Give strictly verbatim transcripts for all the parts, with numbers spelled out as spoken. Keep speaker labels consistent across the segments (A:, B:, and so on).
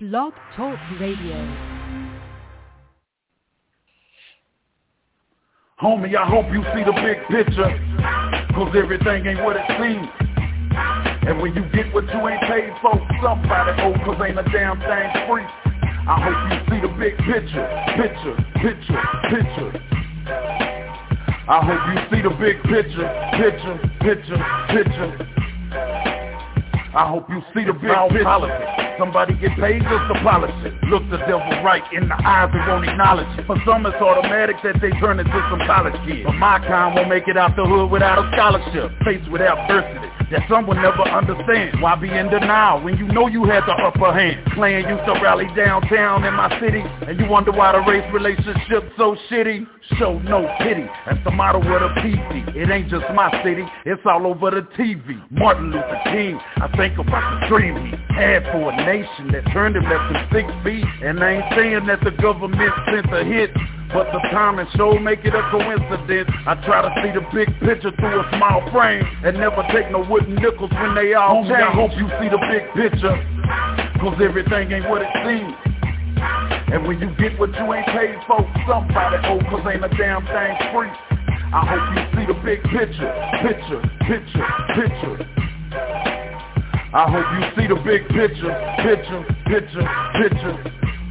A: Blog Talk Radio.
B: Homie, I hope you see the big picture, cause everything ain't what it seems. And when you get what you ain't paid for, somebody owe, cause ain't a damn thing free. I hope you see the big picture, picture, picture, picture. I hope you see the big picture, picture, picture, picture. I hope you see the big picture. Politics. Somebody get paid just to polish it. Look the devil right in the eyes and won't acknowledge it. For some it's automatic that they turn into some college kids. But my kind won't make it out the hood without a scholarship. Faced with adversity that some will never understand. Why be in denial when you know you had the upper hand? Clan used to rally downtown in my city, and you wonder why the race relationship's so shitty. Show no pity, that's the motto of the P C. It ain't just my city, it's all over the T V. Martin Luther King, I think about the dream he had for a nation that turned him less than six feet. And I ain't saying that the government sent a hit, but the time and show make it a coincidence. I try to see the big picture through a small frame and never take no wooden nickels when they all change. I hope you see the big picture, cause everything ain't what it seems. And when you get what you ain't paid for, somebody owe, cause ain't a damn thing free. I hope you see the big picture, picture, picture, picture. I hope you see the big picture, picture, picture, picture.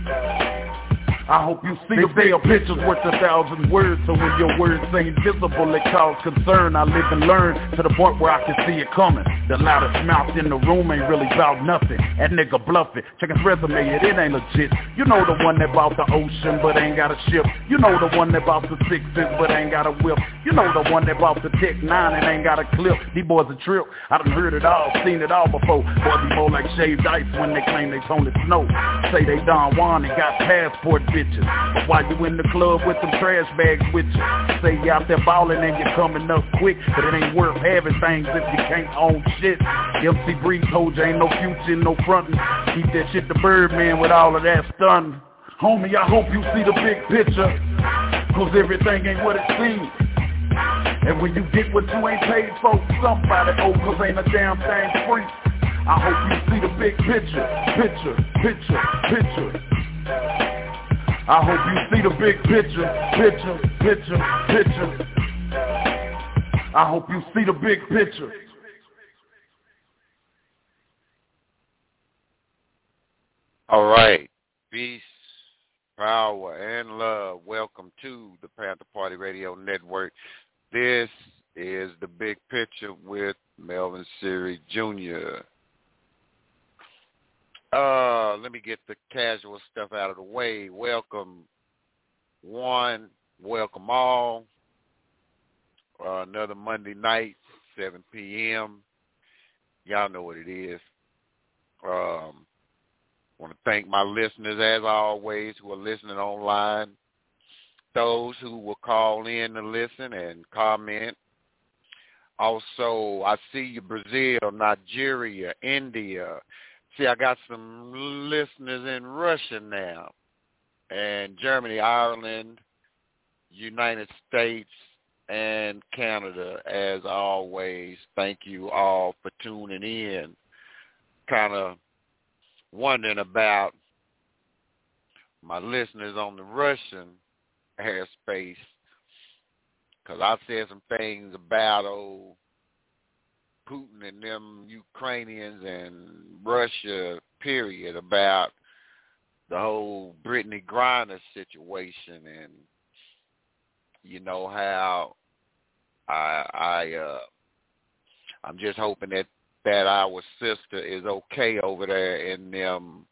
B: I hope you see they the big picture's worth a thousand words. So when your words ain't visible, it cause concern. I live and learn to the point where I can see it coming. The loudest mouth in the room ain't really about nothing. That nigga bluffing. Check his resume, it, it ain't legit. You know the one that bought the ocean but ain't got a ship. You know the one that bought the sixes but ain't got a whip. You know the one that bought the Tech nine and ain't got a clip. These boys a trip. I done heard it all, seen it all before. Boys be more like shaved ice when they claim they Tony Snow. Say they Don Juan and got passport bitches. But while you in the club with them trash bags with you, say you out there ballin' and you coming up quick, but it ain't worth having things if you can't own shit. M C Breeze told you ain't no future, no frontin'. Keep that shit to Birdman with all of that stun. Homie, I hope you see the big picture, cause everything ain't what it seems. And when you get what you ain't paid for, somebody owe, cause ain't a damn thing free. I hope you see the big picture, picture, picture, picture. I hope you see the big picture, picture, picture, picture. I hope you see the big picture.
C: All right. Peace, power, and love. Welcome to the Panther Party Radio Network. This is the big picture with Melvin Siri Junior Uh, let me get the casual stuff out of the way. Welcome one, welcome all. Uh, another Monday night, seven p.m. Y'all know what it is. Um, want to thank my listeners, as always, who are listening online. Those who will call in to listen and comment. Also, I see you, Brazil, Nigeria, India. See, I got some listeners in Russia now, and Germany, Ireland, United States, and Canada. As always, thank you all for tuning in. Kind of wondering about my listeners on the Russian airspace, because I said some things about old Putin and them Ukrainians and Russia, period, about the whole Brittany Griner situation, and you know how I, I uh, I'm just hoping that that our sister is okay over there in them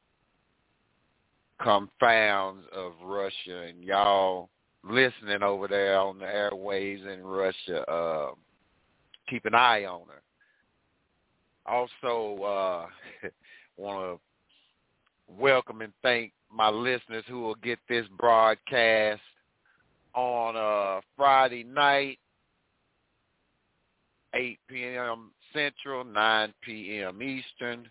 C: confounds of Russia, and y'all listening over there on the airwaves in Russia, uh, keep an eye on her. Also, uh, want to welcome and thank my listeners who will get this broadcast on uh, Friday night, eight p.m. Central, nine p.m. Eastern,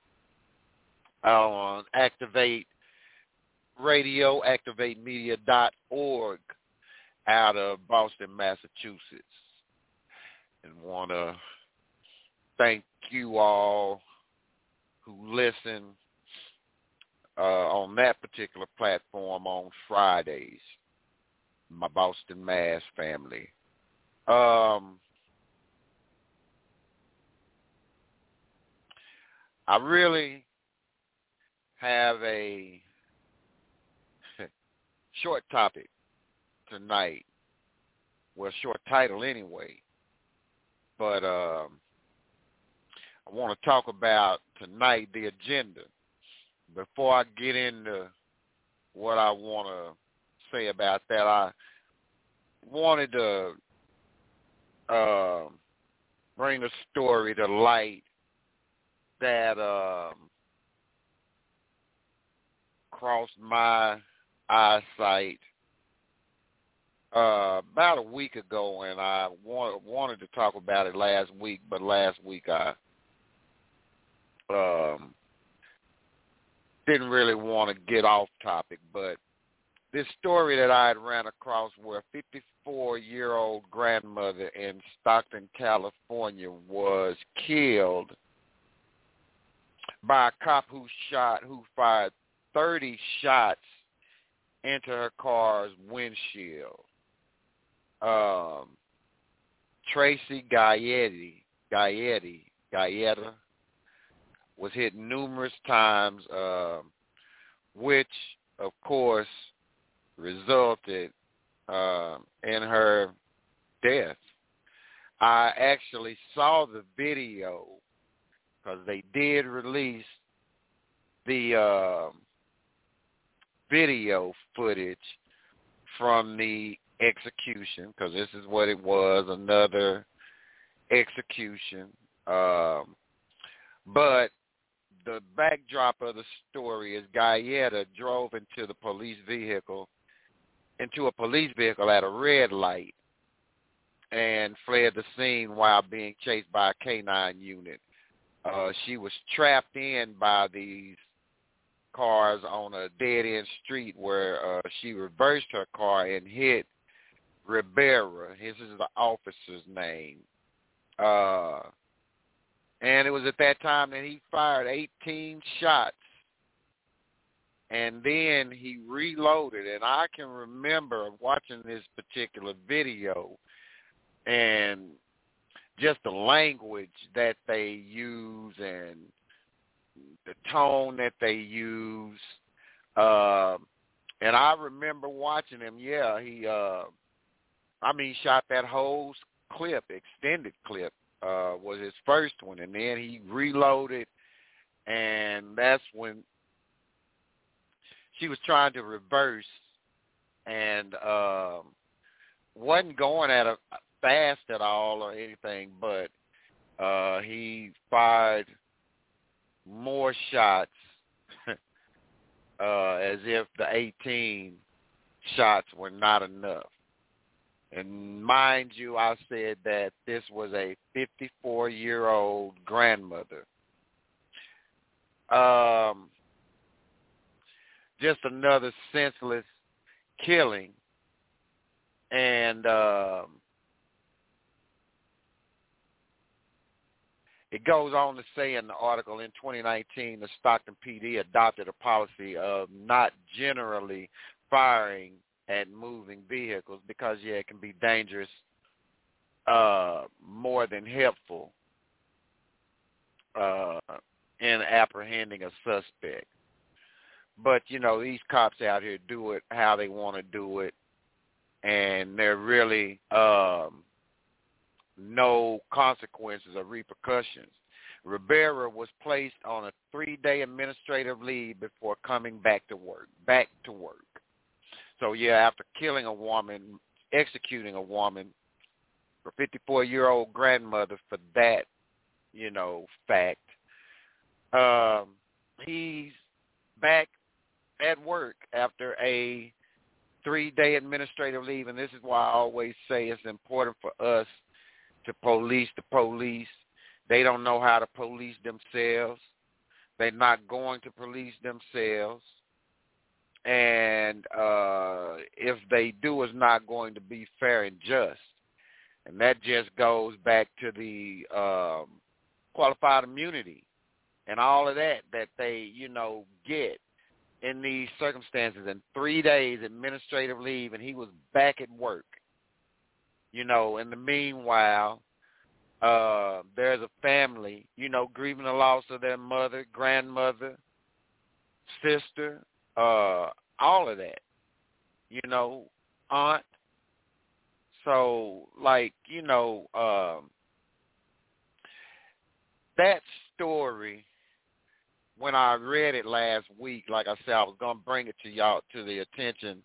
C: on Activate Radio, activate media dot org, out of Boston, Massachusetts. And want to thank you all who listen. Uh, on that particular platform on Fridays, my Boston Mass family. Um, I really have a short topic tonight. Well, short title anyway. But um, I want to talk about tonight the agenda. Before I get into what I want to say about that, I wanted to uh, bring a story to light that um, crossed my eyesight uh, about a week ago, and I want, wanted to talk about it last week, but last week I um, didn't really want to get off topic. But this story that I had ran across where a fifty-four-year-old grandmother in Stockton, California was killed by a cop who shot, who fired thirty shots into her car's windshield. Um, Tracy Gaetti, Gaetti, Gaeta was hit numerous times, uh, which, of course, resulted uh, in her death. I actually saw the video because they did release the uh, video footage from the execution, because this is what it was, another execution. Um, but the backdrop of the story is Gaeta drove into the police vehicle, into a police vehicle at a red light and fled the scene while being chased by a K nine unit. Uh, she was trapped in by these cars on a dead-end street where uh, she reversed her car and hit Rivera. His is the officer's name. Uh, and it was at that time that he fired eighteen shots. And then he reloaded. And I can remember watching this particular video and just the language that they use and the tone that they use. Uh, and I remember watching him, yeah, he, uh, I mean, shot that whole clip, extended clip, uh, was his first one. And then he reloaded, and that's when she was trying to reverse and um, wasn't going at a fast at all or anything, but uh, he fired more shots uh, as if the eighteen shots were not enough. And mind you, I said that this was a fifty-four-year-old grandmother. Um, just another senseless killing. And um, it goes on to say in the article, in twenty nineteen, the Stockton P D adopted a policy of not generally firing at moving vehicles because, yeah, it can be dangerous uh, more than helpful uh, in apprehending a suspect. But, you know, these cops out here do it how they want to do it, and there really um, no consequences or repercussions. Rivera was placed on a three-day administrative leave before coming back to work, back to work. So, yeah, after killing a woman, executing a woman, a fifty-four-year-old grandmother for that, you know, fact, um, he's back at work after a three-day administrative leave. And this is why I always say it's important for us to police the police. They don't know how to police themselves. They're not going to police themselves. And uh, if they do, it's not going to be fair and just. And that just goes back to the um, qualified immunity and all of that that they, you know, get in these circumstances and three days administrative leave, and he was back at work. You know, in the meanwhile, uh, there's a family, you know, grieving the loss of their mother, grandmother, sister, uh, all of that, you know, aunt. So, like, you know, um, that story, when I read it last week, like I said, I was going to bring it to y'all, to the attention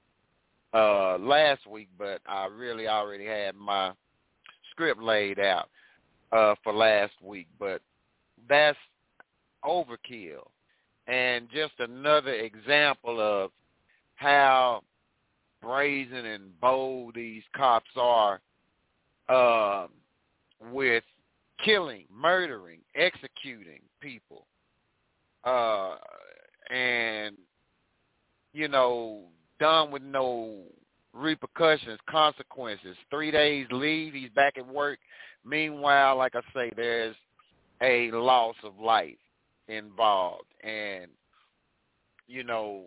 C: uh, last week, but I really already had my script laid out uh, for last week. But that's overkill. And just another example of how brazen and bold these cops are uh, with killing, murdering, executing people. Uh, and, you know, done with no repercussions, consequences. Three days leave, he's back at work. Meanwhile, like I say, there's a loss of life involved. And, you know,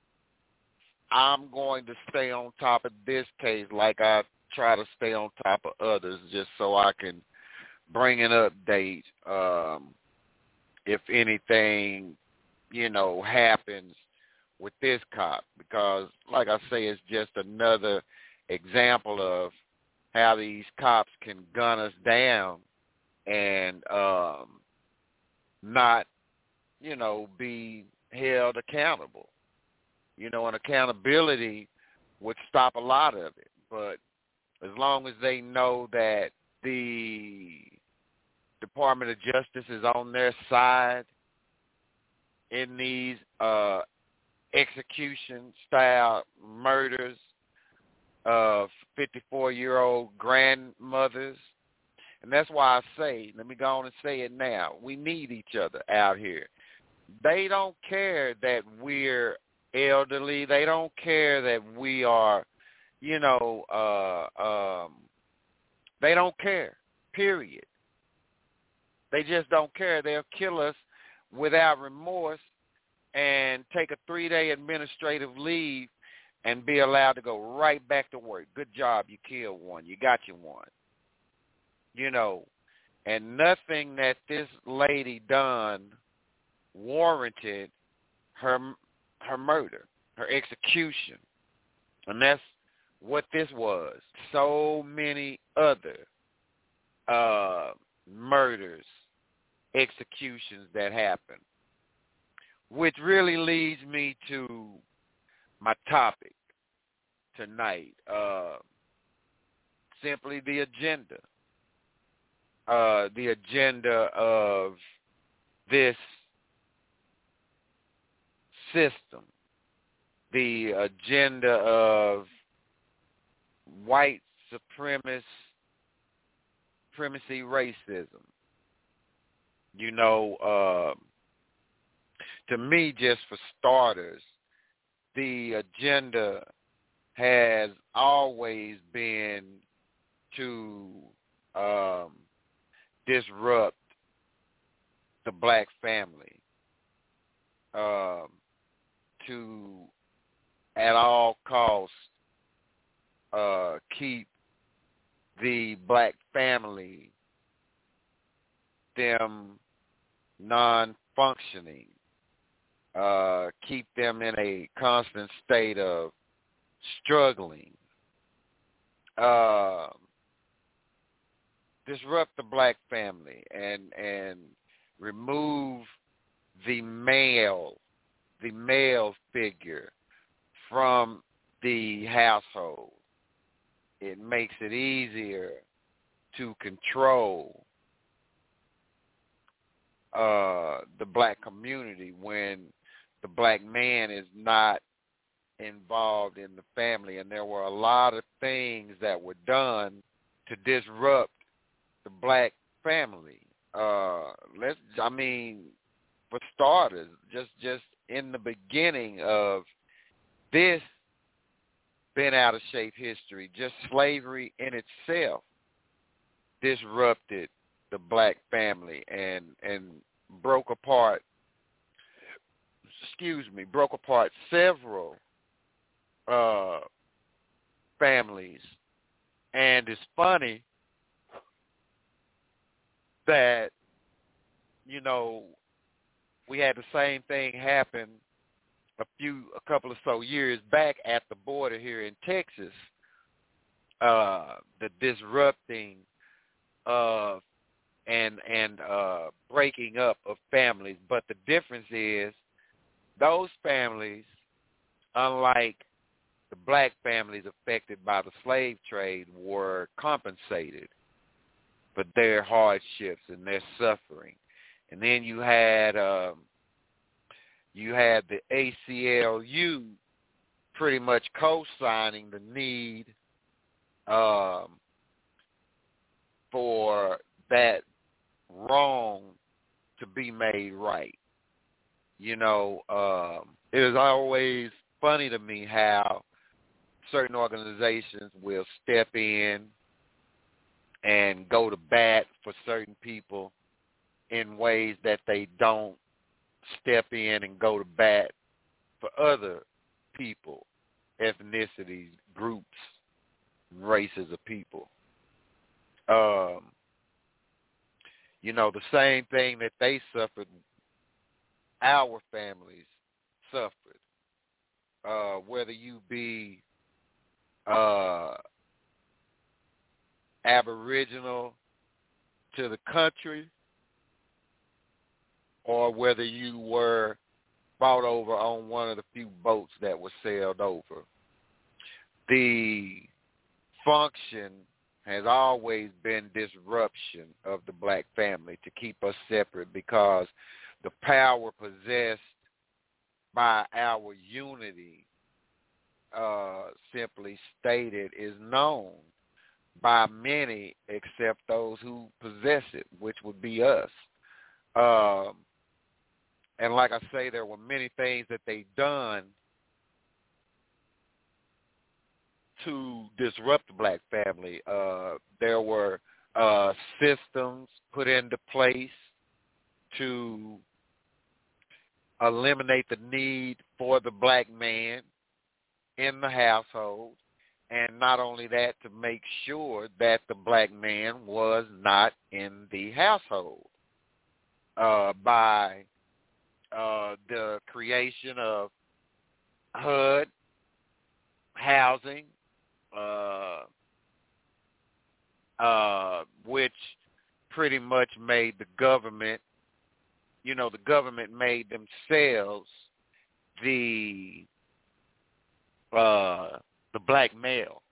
C: I'm going to stay on top of this case like I try to stay on top of others, just so I can bring an update um, if anything, you know, happens with this cop. Because, like I say, it's just another example of how these cops can gun us down and um, not, you know, be held accountable. You know, and accountability would stop a lot of it. But as long as they know that the Department of Justice is on their side in these uh, execution-style murders of fifty-four-year-old grandmothers, and that's why I say, let me go on and say it now, we need each other out here. They don't care that we're elderly. They don't care that we are, you know, uh, um, they don't care, period. They just don't care. They'll kill us without remorse and take a three-day administrative leave and be allowed to go right back to work. Good job. You killed one. You got your one. You know, and nothing that this lady done warranted her her murder, her execution. And that's what this was. So many other uh, murders, executions that happened. Which really leads me to my topic tonight. Uh, simply the agenda. Uh, the agenda of this system, the agenda of white supremacist supremacy racism. You know, uh, to me, just for starters, the agenda has always been to um, disrupt the black family, um, to, at all costs, uh, keep the black family, them non-functioning, uh, keep them in a constant state of struggling, uh, disrupt the black family and and remove the male, the male figure from the household. It makes it easier to control uh, the black community when the black man is not involved in the family. And there were a lot of things that were done to disrupt the black family. Uh, let's, I mean, for starters, just just in the beginning of this bent out of shape history, just slavery in itself disrupted the black family and and broke apart excuse me, broke apart several uh, families. And it's funny that, you know, we had the same thing happen a few, a couple of so years back at the border here in Texas, uh, the disrupting of and and uh, breaking up of families. But the difference is those families, unlike the black families affected by the slave trade, were compensated for their hardships and their suffering. And then you had um, you had the A C L U pretty much co-signing the need um, for that wrong to be made right. You know, um, it is always funny to me how certain organizations will step in and go to bat for certain people in ways that they don't step in and go to bat for other people, ethnicities, groups, races of people. Um, you know, the same thing that they suffered, our families suffered. Uh, whether you be uh, Aboriginal to the country, or whether you were brought over on one of the few boats that were sailed over. The function has always been disruption of the black family to keep us separate, because the power possessed by our unity, uh, simply stated, is known by many except those who possess it, which would be us. Um, and like I say, there were many things that they done to disrupt the black family. Uh, there were uh, systems put into place to eliminate the need for the black man in the household, and not only that, to make sure that the black man was not in the household uh, by uh, the creation of H U D, housing, uh, uh, which pretty much made the government, you know, the government made themselves the uh, the black male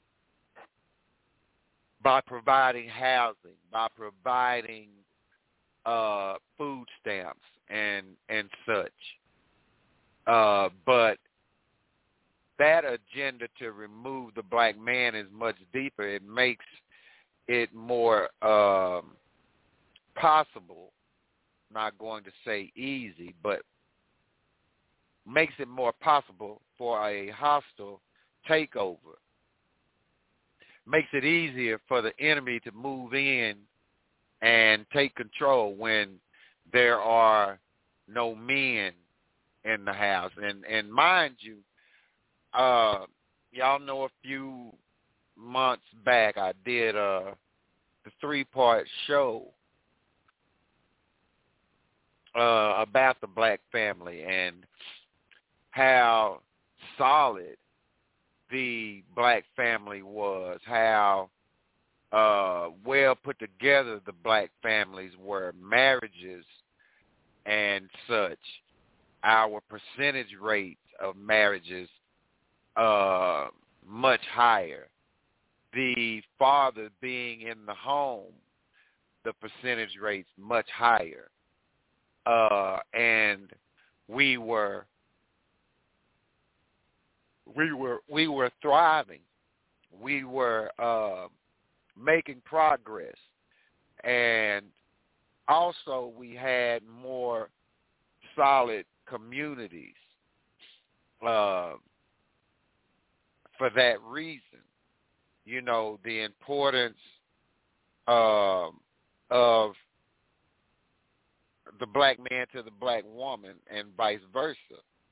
C: by providing housing, by providing uh, food stamps and and such. Uh, but that agenda to remove the black man is much deeper. It makes it more um, possible, not going to say easy, but makes it more possible for a hostile takeover. Makes it easier for the enemy to move in and take control when there are no men in the house. And and mind you, uh, y'all know a few months back I did uh, the three-part show uh, about the black family and how solid the black family was, how uh, well put together the black families were, marriages and such. Our percentage rate of marriages uh, much higher. The father being in the home, the percentage rate's much higher. Uh, and we were we were we were thriving. We were uh, making progress, and also we had more solid communities uh, for that reason. You know, the importance uh, of the black man to the black woman and vice versa.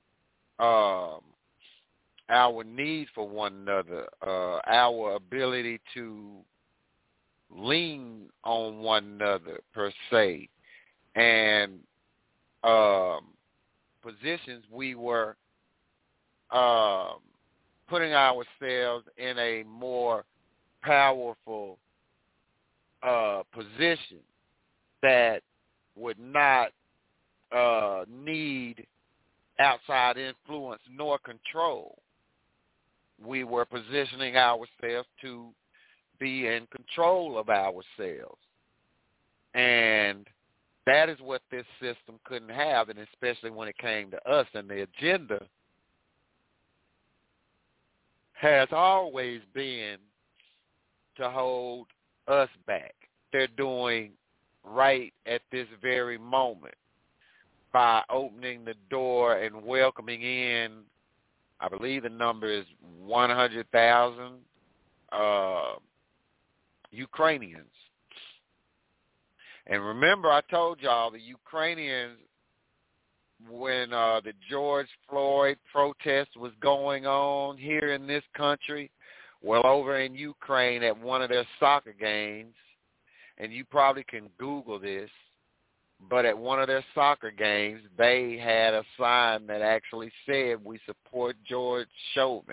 C: um, our need for one another, uh, our ability to lean on one another per se, and um, positions we were um, putting ourselves in a more powerful uh, position that would not uh, need outside influence nor control. We were positioning ourselves to be in control of ourselves. And that is what this system couldn't have, and especially when it came to us. And the agenda has always been to hold us back. They're doing right at this very moment by opening the door and welcoming in, I believe the number is one hundred thousand uh, Ukrainians. And remember, I told y'all the Ukrainians, when uh, the George Floyd protest was going on here in this country, well, over in Ukraine at one of their soccer games, and you probably can Google this, but at one of their soccer games, they had a sign that actually said, "We support George Chauvin,"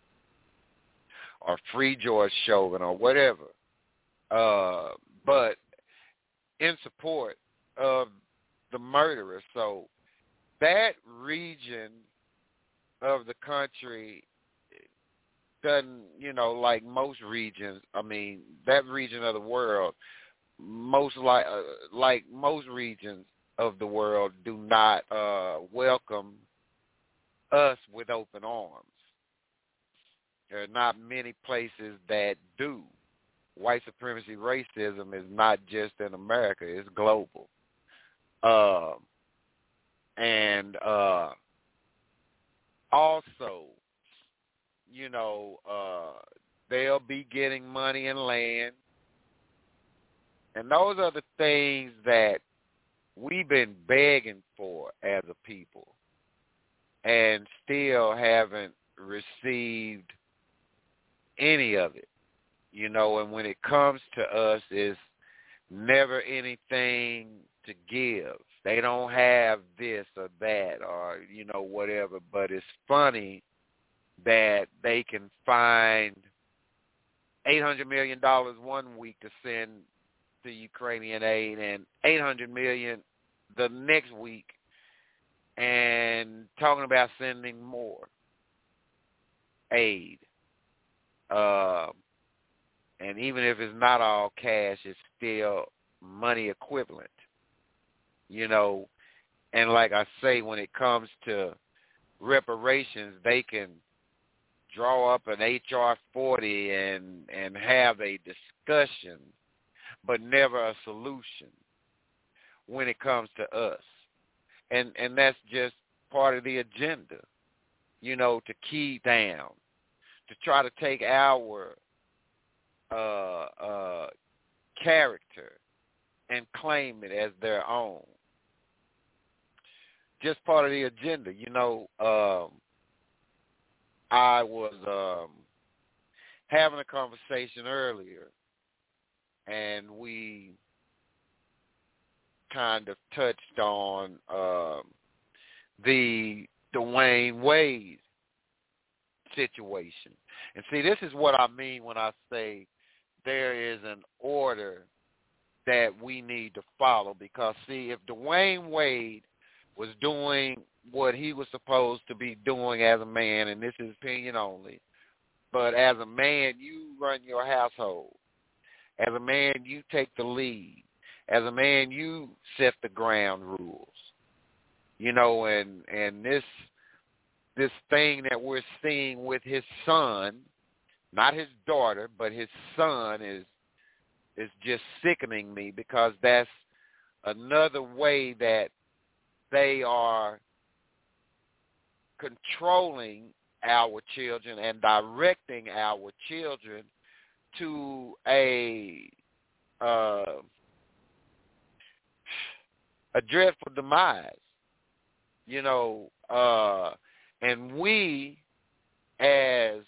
C: or "Free George Chauvin," or whatever. Uh, but in support of the murderer. So that region of the country doesn't, you know, like most regions, I mean, that region of the world, most like, uh, like most regions of the world do not uh, welcome us with open arms. There are not many places that do. White supremacy racism is not just in America, it's global. Uh, and uh, also, you know, uh, they'll be getting money and land. And those are the things that we've been begging for as a people and still haven't received any of it. You know, and when it comes to us, it's never anything to give. They don't have this or that or, you know, whatever. But it's funny that they can find eight hundred million dollars one week to send to Ukrainian aid and eight hundred million dollars the next week and talking about sending more aid. Uh, and even if it's not all cash, it's still money equivalent. You know, and like I say, when it comes to reparations, they can draw up an H R forty and, and have a discussion, but never a solution when it comes to us. And and that's just part of the agenda, you know, to key down, to try to take our uh, uh, character and claim it as their own. Just part of the agenda. You know, um, I was um, having a conversation earlier, and we kind of touched on um, the Dwayne Wade situation. And see, this is what I mean when I say there is an order that we need to follow. Because, see, if Dwayne Wade was doing what he was supposed to be doing as a man, and this is opinion only, but as a man, you run your household. As a man, you take the lead. As a man, you set the ground rules. You know, and and this this thing that we're seeing with his son, not his daughter, but his son, is is just sickening me, because that's another way that they are controlling our children and directing our children to a uh, a dreadful demise. You know, uh, And we, as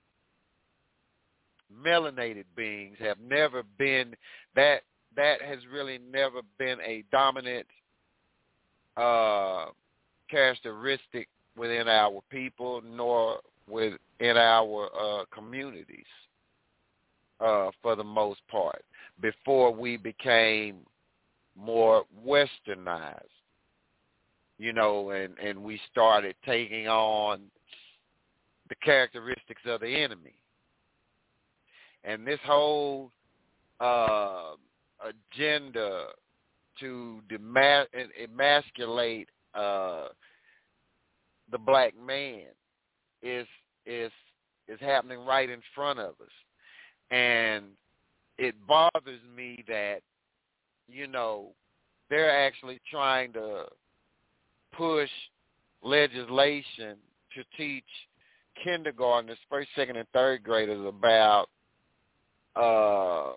C: melanated beings, have never been, that that has really never been a dominant uh, characteristic within our people, nor within our uh, communities, uh, for the most part, before we became more westernized, you know, and, and we started taking on the characteristics of the enemy. And this whole uh, agenda to dema- emasculate uh, the black man is is is happening right in front of us, and it bothers me that, you know, they're actually trying to push legislation to teach kindergartners, first, second, and third graders about uh,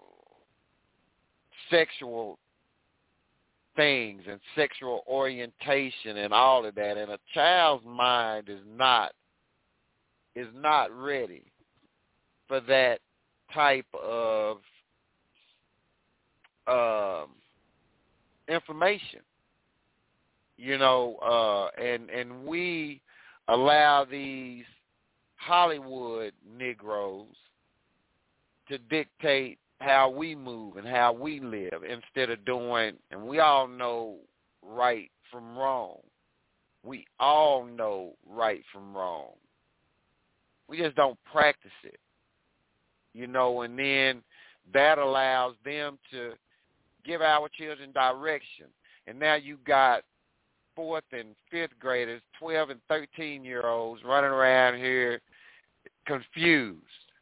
C: sexual things and sexual orientation and all of that. And a child's mind is not is not ready for that type of um, information. You know, uh, and and we allow these Hollywood Negroes to dictate how we move and how we live instead of doing, and we all know right from wrong. We all know right from wrong. We just don't practice it, you know, and then that allows them to give our children direction. And now you got fourth and fifth graders, twelve and thirteen-year-olds running around here confused,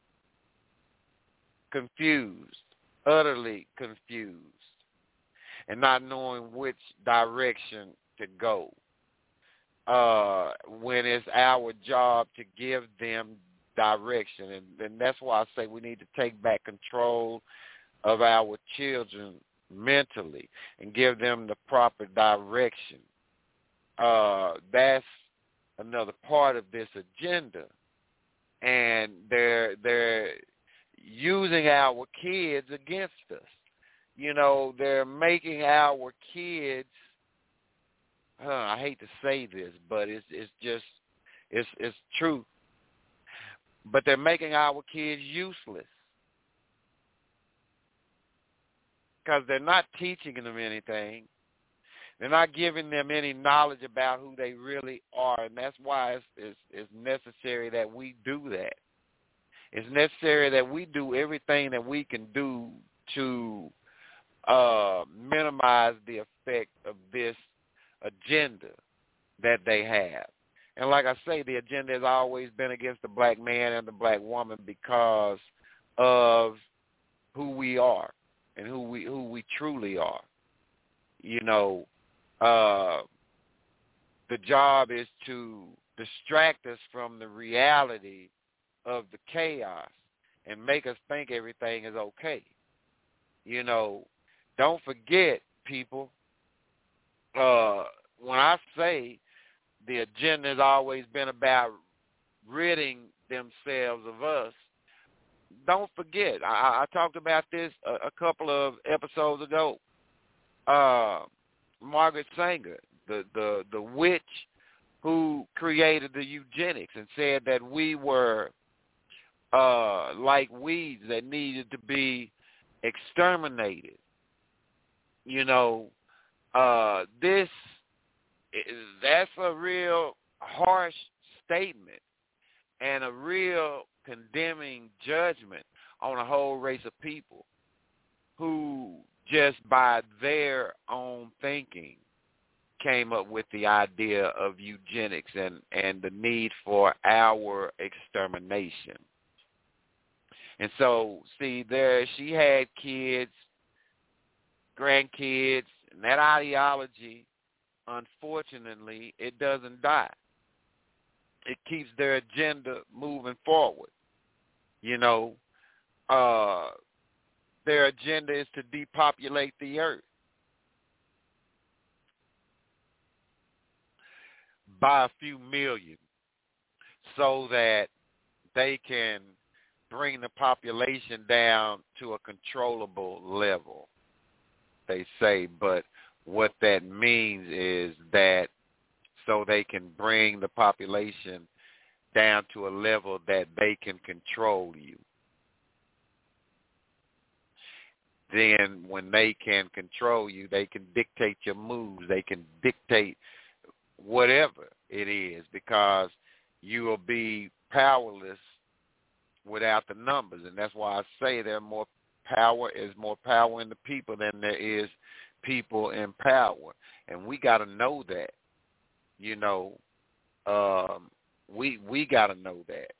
C: confused, utterly confused, and not knowing which direction to go, uh, when it's our job to give them direction. And, and that's why I say we need to take back control of our children mentally and give them the proper direction. Uh, that's another part of this agenda, and they're they're using our kids against us. You know, they're making our kids. Huh, I hate to say this, but it's it's just it's it's true. But they're making our kids useless because they're not teaching them anything. They're not giving them any knowledge about who they really are, and that's why it's, it's, it's necessary that we do that. It's necessary that we do everything that we can do to uh, minimize the effect of this agenda that they have. And like I say, the agenda has always been against the black man and the black woman because of who we are and who we who we truly are. You know, uh, the job is to distract us from the reality of the chaos and make us think everything is okay. You know, don't forget, people, uh, when I say the agenda has always been about ridding themselves of us, don't forget, I, I talked about this a, a couple of episodes ago. Uh, Margaret Sanger, the, the, the witch who created the eugenics and said that we were uh, like weeds that needed to be exterminated. You know, uh, this, that's a real harsh statement and a real condemning judgment on a whole race of people who just by their own thinking came up with the idea of eugenics and, and the need for our extermination. And so, see, there she had kids, grandkids, and that ideology, unfortunately, it doesn't die. It keeps their agenda moving forward. You know, uh, their agenda is to depopulate the earth. by a few million so that they can bring the population down to a controllable level, they say. But what that means is that so they can bring the population down to a level that they can control you. Then when they can control you, they can dictate your moves. They can dictate whatever it is, because you will be powerless without the numbers. And that's why I say there are more power is more power in the people than there is people in power. And we got to know that, you know, um, we we got to know that.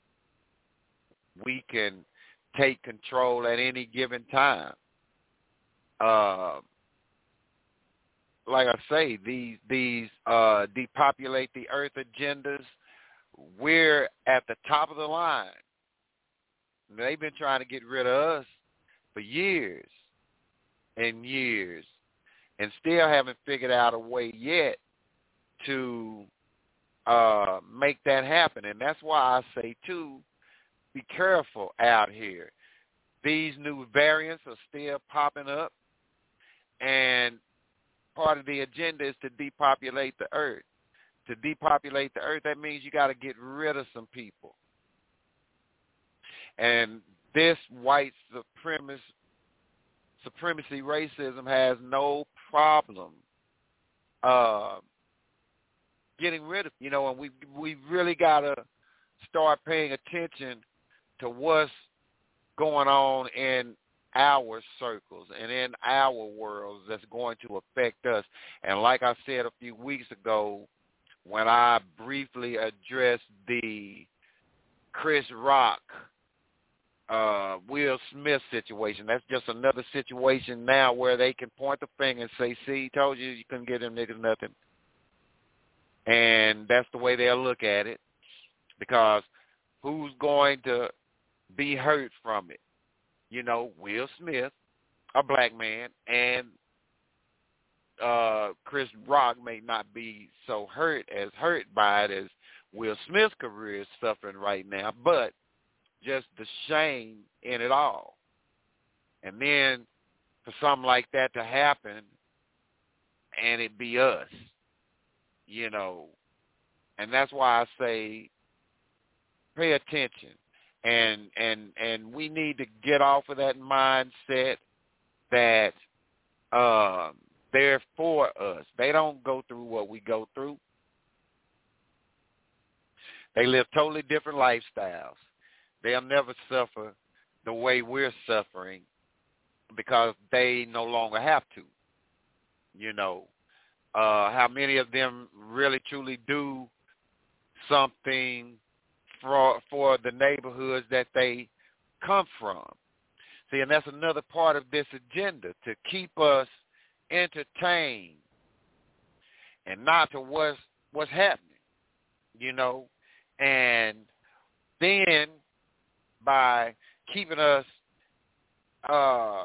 C: We can take control at any given time. Uh, like I say, these these uh, depopulate the earth agendas, we're at the top of the line. They've been trying to get rid of us for years and years, and still haven't figured out a way yet to uh, make that happen. And that's why I say, too, be careful out here. These new variants are still popping up, and part of the agenda is to depopulate the earth. To depopulate the earth, that means you got to get rid of some people. And this white supremacy, supremacy racism has no problem uh, getting rid of, you know, and we we really got to start paying attention to what's going on in our circles and in our worlds that's going to affect us. And like I said a few weeks ago, when I briefly addressed the Chris Rock, uh, Will Smith situation, that's just another situation now where they can point the finger and say, see, told you you couldn't get them niggas nothing. And that's the way they'll look at it, because who's going to be hurt from it? You know, Will Smith, a black man, and uh, Chris Rock may not be so hurt as hurt by it as Will Smith's career is suffering right now, but just the shame in it all. And then for something like that to happen and it be us, you know, and that's why I say pay attention. And and and we need to get off of that mindset that uh, they're for us. They don't go through what we go through. They live totally different lifestyles. They'll never suffer the way we're suffering because they no longer have to. You know, uh, how many of them really truly do something for for the neighborhoods that they come from? See, and that's another part of this agenda, to keep us entertained and not to what's what's happening, you know. And then by keeping us uh,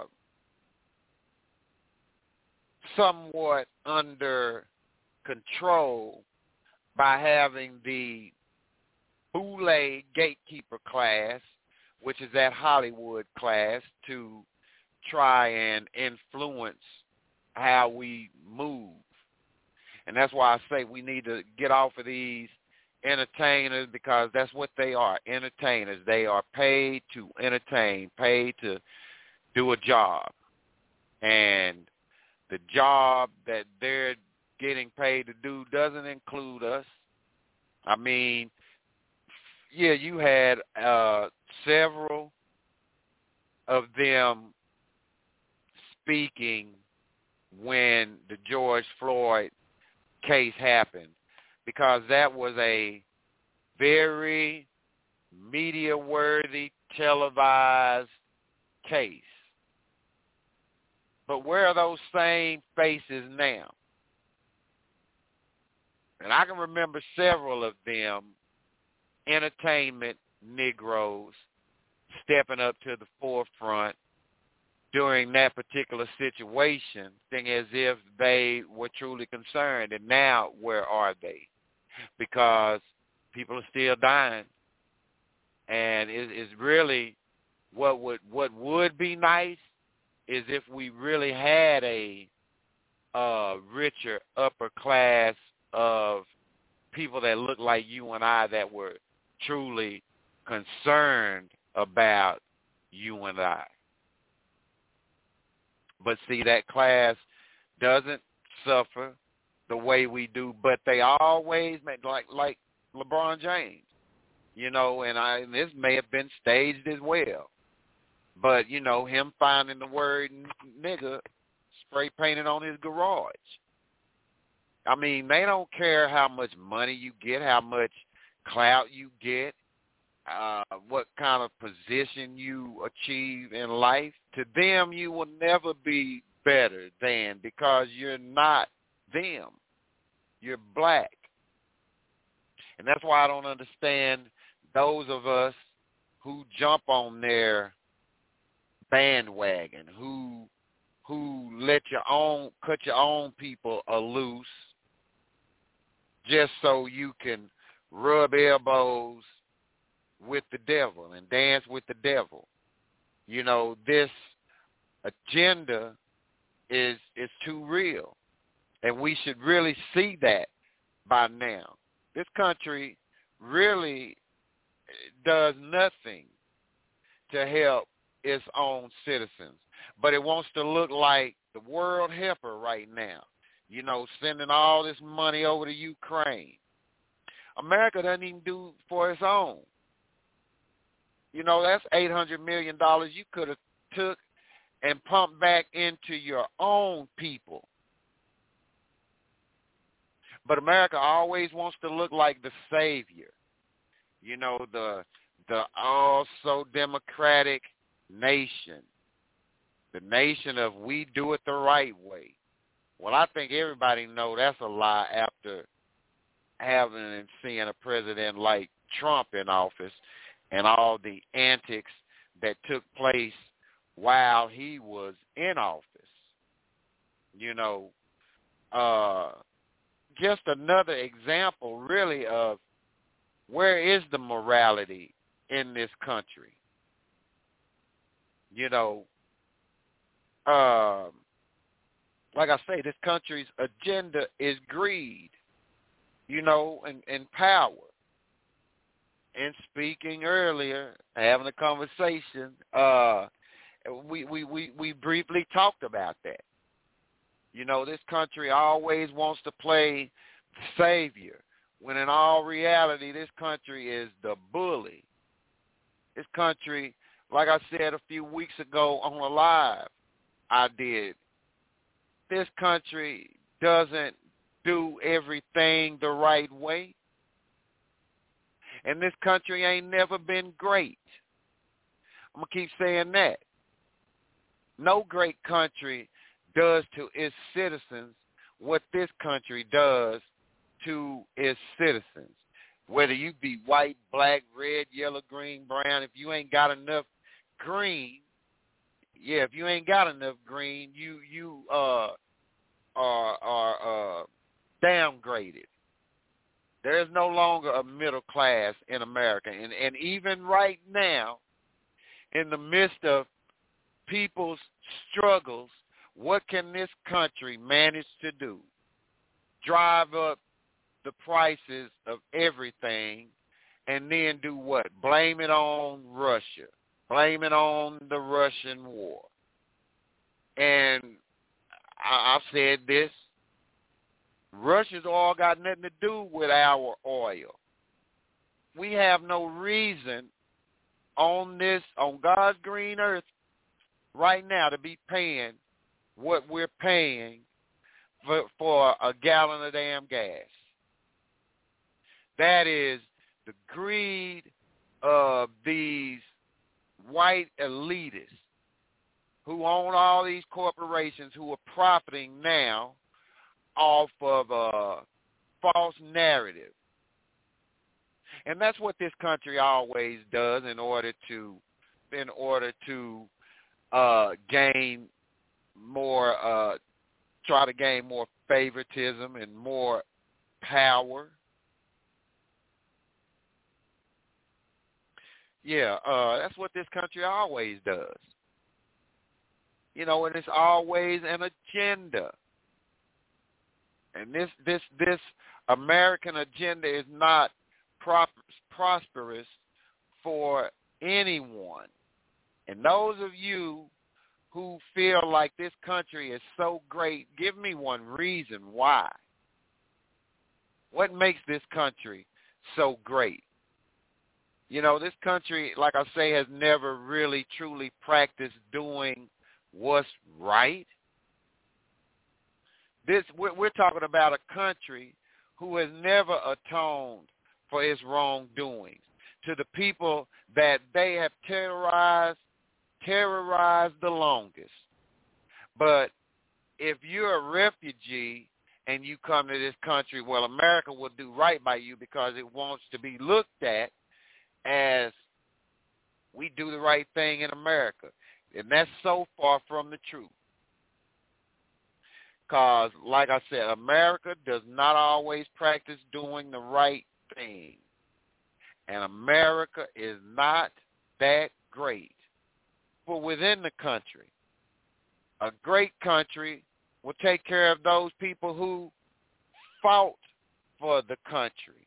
C: somewhat under control by having the Boule gatekeeper class, which is that Hollywood class, to try and influence how we move. And that's why I say we need to get off of these entertainers, because that's what they are, entertainers. They are paid to entertain, paid to do a job. And the job that they're getting paid to do doesn't include us. I mean, yeah, you had uh, several of them speaking when the George Floyd case happened, because that was a very media-worthy, televised case. But where are those same faces now? And I can remember several of them, entertainment Negroes, stepping up to the forefront during that particular situation, thing as if they were truly concerned. And now, where are they? because people are still dying. And it, it's really what would what would be nice is if we really had a uh, richer upper class of people that look like you and I that were truly concerned about you and I. But see, that class doesn't suffer the way we do, but they always make, like like LeBron James, you know, and I and this may have been staged as well. But, you know, him finding the word nigga spray painted on his garage. I mean, they don't care how much money you get, how much clout you get, uh, what kind of position you achieve in life. To them, you will never be better than, because you're not them. You're black. And that's why I don't understand those of us who jump on their bandwagon, who who let your own cut your own people a loose just so you can rub elbows with the devil and dance with the devil. You know, this agenda is is too real, and we should really see that by now. This country really does nothing to help its own citizens, but it wants to look like the world helper right now, you know, sending all this money over to Ukraine. America doesn't even do for its own. You know, that's eight hundred million dollars you could have took and pumped back into your own people. But America always wants to look like the savior, you know, the the also democratic nation, the nation of we do it the right way. Well, I think everybody know that's a lie after having and seeing a president like Trump in office and all the antics that took place while he was in office. You know, uh, just another example, really, of where is the morality in this country. You know, um, like I say, this country's agenda is greed, you know, and, and power. And speaking earlier, having a conversation, uh, we, we, we, we briefly talked about that. You know, this country always wants to play the savior, when in all reality, this country is the bully. This country, like I said a few weeks ago on a live I did, this country doesn't do everything the right way. And this country ain't never been great. I'm going to keep saying that. No great country does to its citizens what this country does to its citizens. Whether you be white, black, red, yellow, green, brown, if you ain't got enough green, yeah, if you ain't got enough green, you you uh are are uh downgraded. There is no longer a middle class in America, and and even right now, in the midst of people's struggles, what can this country manage to do? Drive up the prices of everything, and then do what? Blame it on Russia. Blame it on the Russian war. And I, I've said this, Russia's oil got nothing to do with our oil. We have no reason on this, on God's green earth right now to be paying what we're paying for, for a gallon of damn gas. That is the greed of these white elitists who own all these corporations who are profiting now off of a false narrative. And that's what this country always does in order to in order to uh, gain more, uh, try to gain more favoritism and more power. Yeah, uh, that's what this country always does. You know, and it's always an agenda. And this this this American agenda is not prop, prosperous for anyone. And those of you who feel like this country is so great, give me one reason why. What makes this country so great? You know, this country, like I say, has never really truly practiced doing what's right. This we're, we're talking about a country who has never atoned for its wrongdoings. To the people that they have terrorized, terrorized the longest. But if you're a refugee and you come to this country, well, America will do right by you because it wants to be looked at as we do the right thing in America. And that's so far from the truth. Because, like I said, America does not always practice doing the right thing. And America is not that great. For within the country, a great country will take care of those people who fought for the country.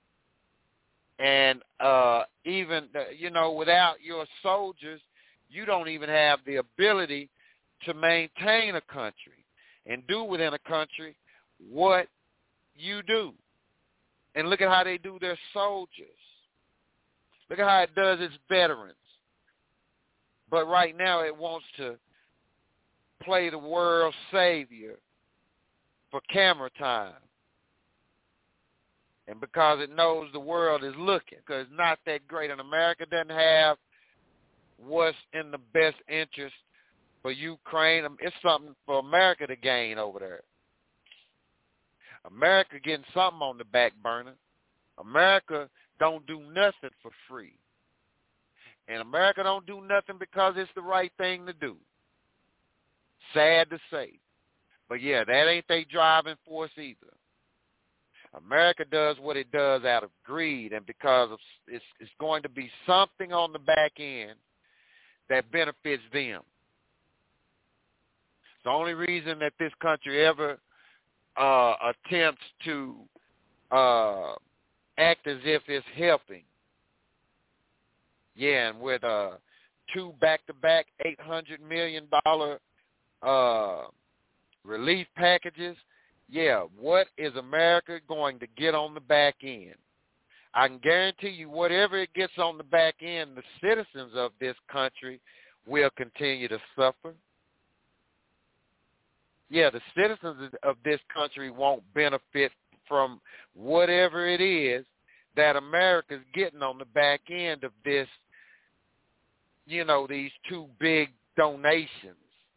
C: And uh, even, you know, without your soldiers, you don't even have the ability to maintain a country and do within a country what you do. And look at how they do their soldiers. Look at how it does its veterans. But right now it wants to play the world savior for camera time. And because it knows the world is looking, because it's not that great. And America doesn't have what's in the best interest for Ukraine. It's something for America to gain over there. America getting something on the back burner. America don't do nothing for free. And America don't do nothing because it's the right thing to do. Sad to say. But yeah, that ain't their driving force either. America does what it does out of greed and because of, it's, it's going to be something on the back end that benefits them. It's the only reason that this country ever uh, attempts to uh, act as if it's helping. Yeah, and with uh, two back-to-back eight hundred million dollars uh, relief packages, yeah, what is America going to get on the back end? I can guarantee you whatever it gets on the back end, the citizens of this country will continue to suffer. Yeah, the citizens of this country won't benefit from whatever it is that America's getting on the back end of this, you know, these two big donations.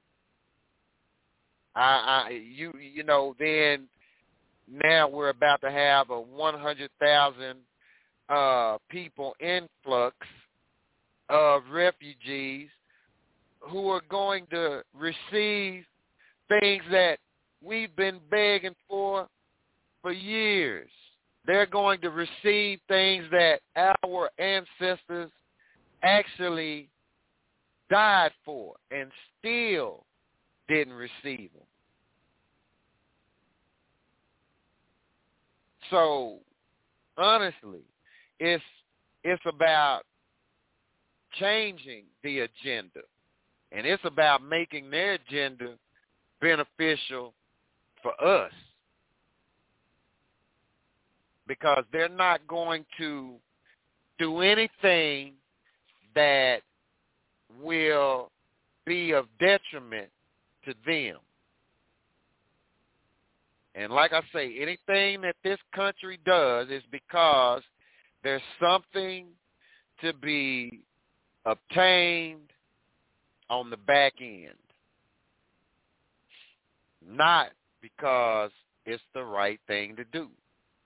C: I, I, you, you know, then now we're about to have a one hundred thousand uh, people influx of refugees who are going to receive things that we've been begging for for years. They're going to receive things that our ancestors actually died for and still didn't receive them. So, honestly, it's it's about changing the agenda, and it's about making their agenda beneficial for us, because they're not going to do anything that will be of detriment to them. And like I say, anything that this country does is because there's something to be obtained on the back end, not because it's the right thing to do.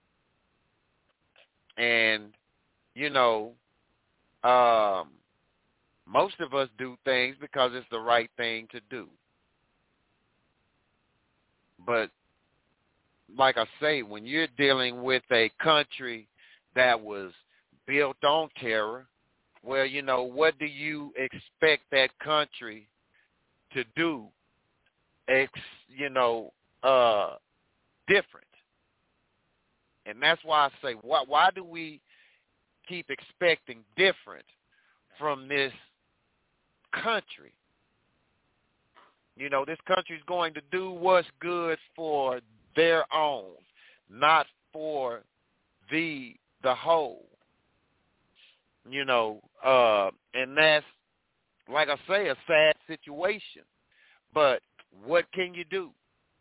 C: And, you know, um, most of us do things because it's the right thing to do. But like I say, when you're dealing with a country that was built on terror, Well, you know, what do you expect that country to do, ex, you know, uh, different? And that's why I say, why, why do we keep expecting different from this country? You know, this country's going to do what's good for their own, not for the the whole. You know, uh, and that's, like I say, a sad situation. But what can you do?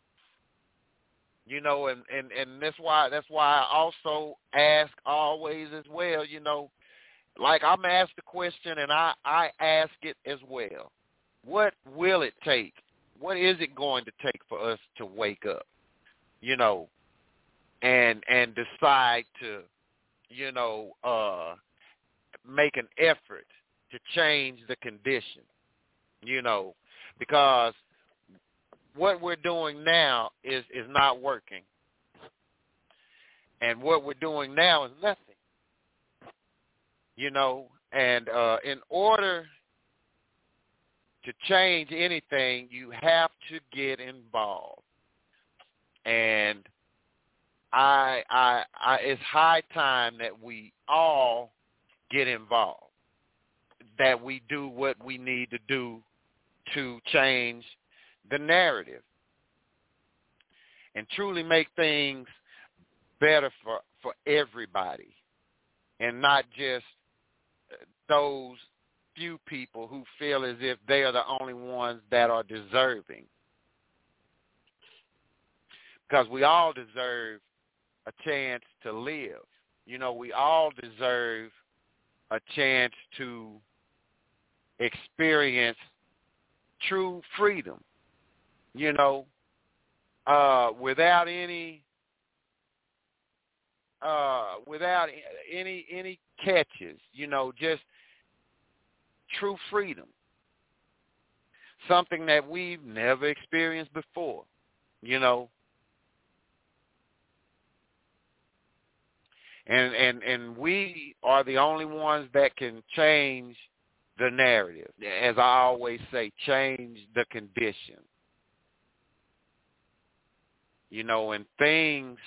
C: You know, and, and, and that's why that's why I also ask always as well, you know, like I'm asked the question and I, I ask it as well. What will it take? What is it going to take for us to wake up, you know, and and decide to, you know, uh, make an effort to change the condition, you know, because what we're doing now is, is not working. And what we're doing now is nothing, you know, and uh, in order to change anything, you have to get involved. And I, I, I, it's high time that we all get involved, that we do what we need to do to change the narrative and truly make things better for, for everybody, and not just those few people who feel as if they are the only ones that are deserving. Because we all deserve a chance to live. You know, we all deserve a chance to experience true freedom, you know, uh, without any, uh, without any, any catches, you know, just true freedom, something that we've never experienced before, you know. And, and and we are the only ones that can change the narrative. As I always say, change the condition. You know, and things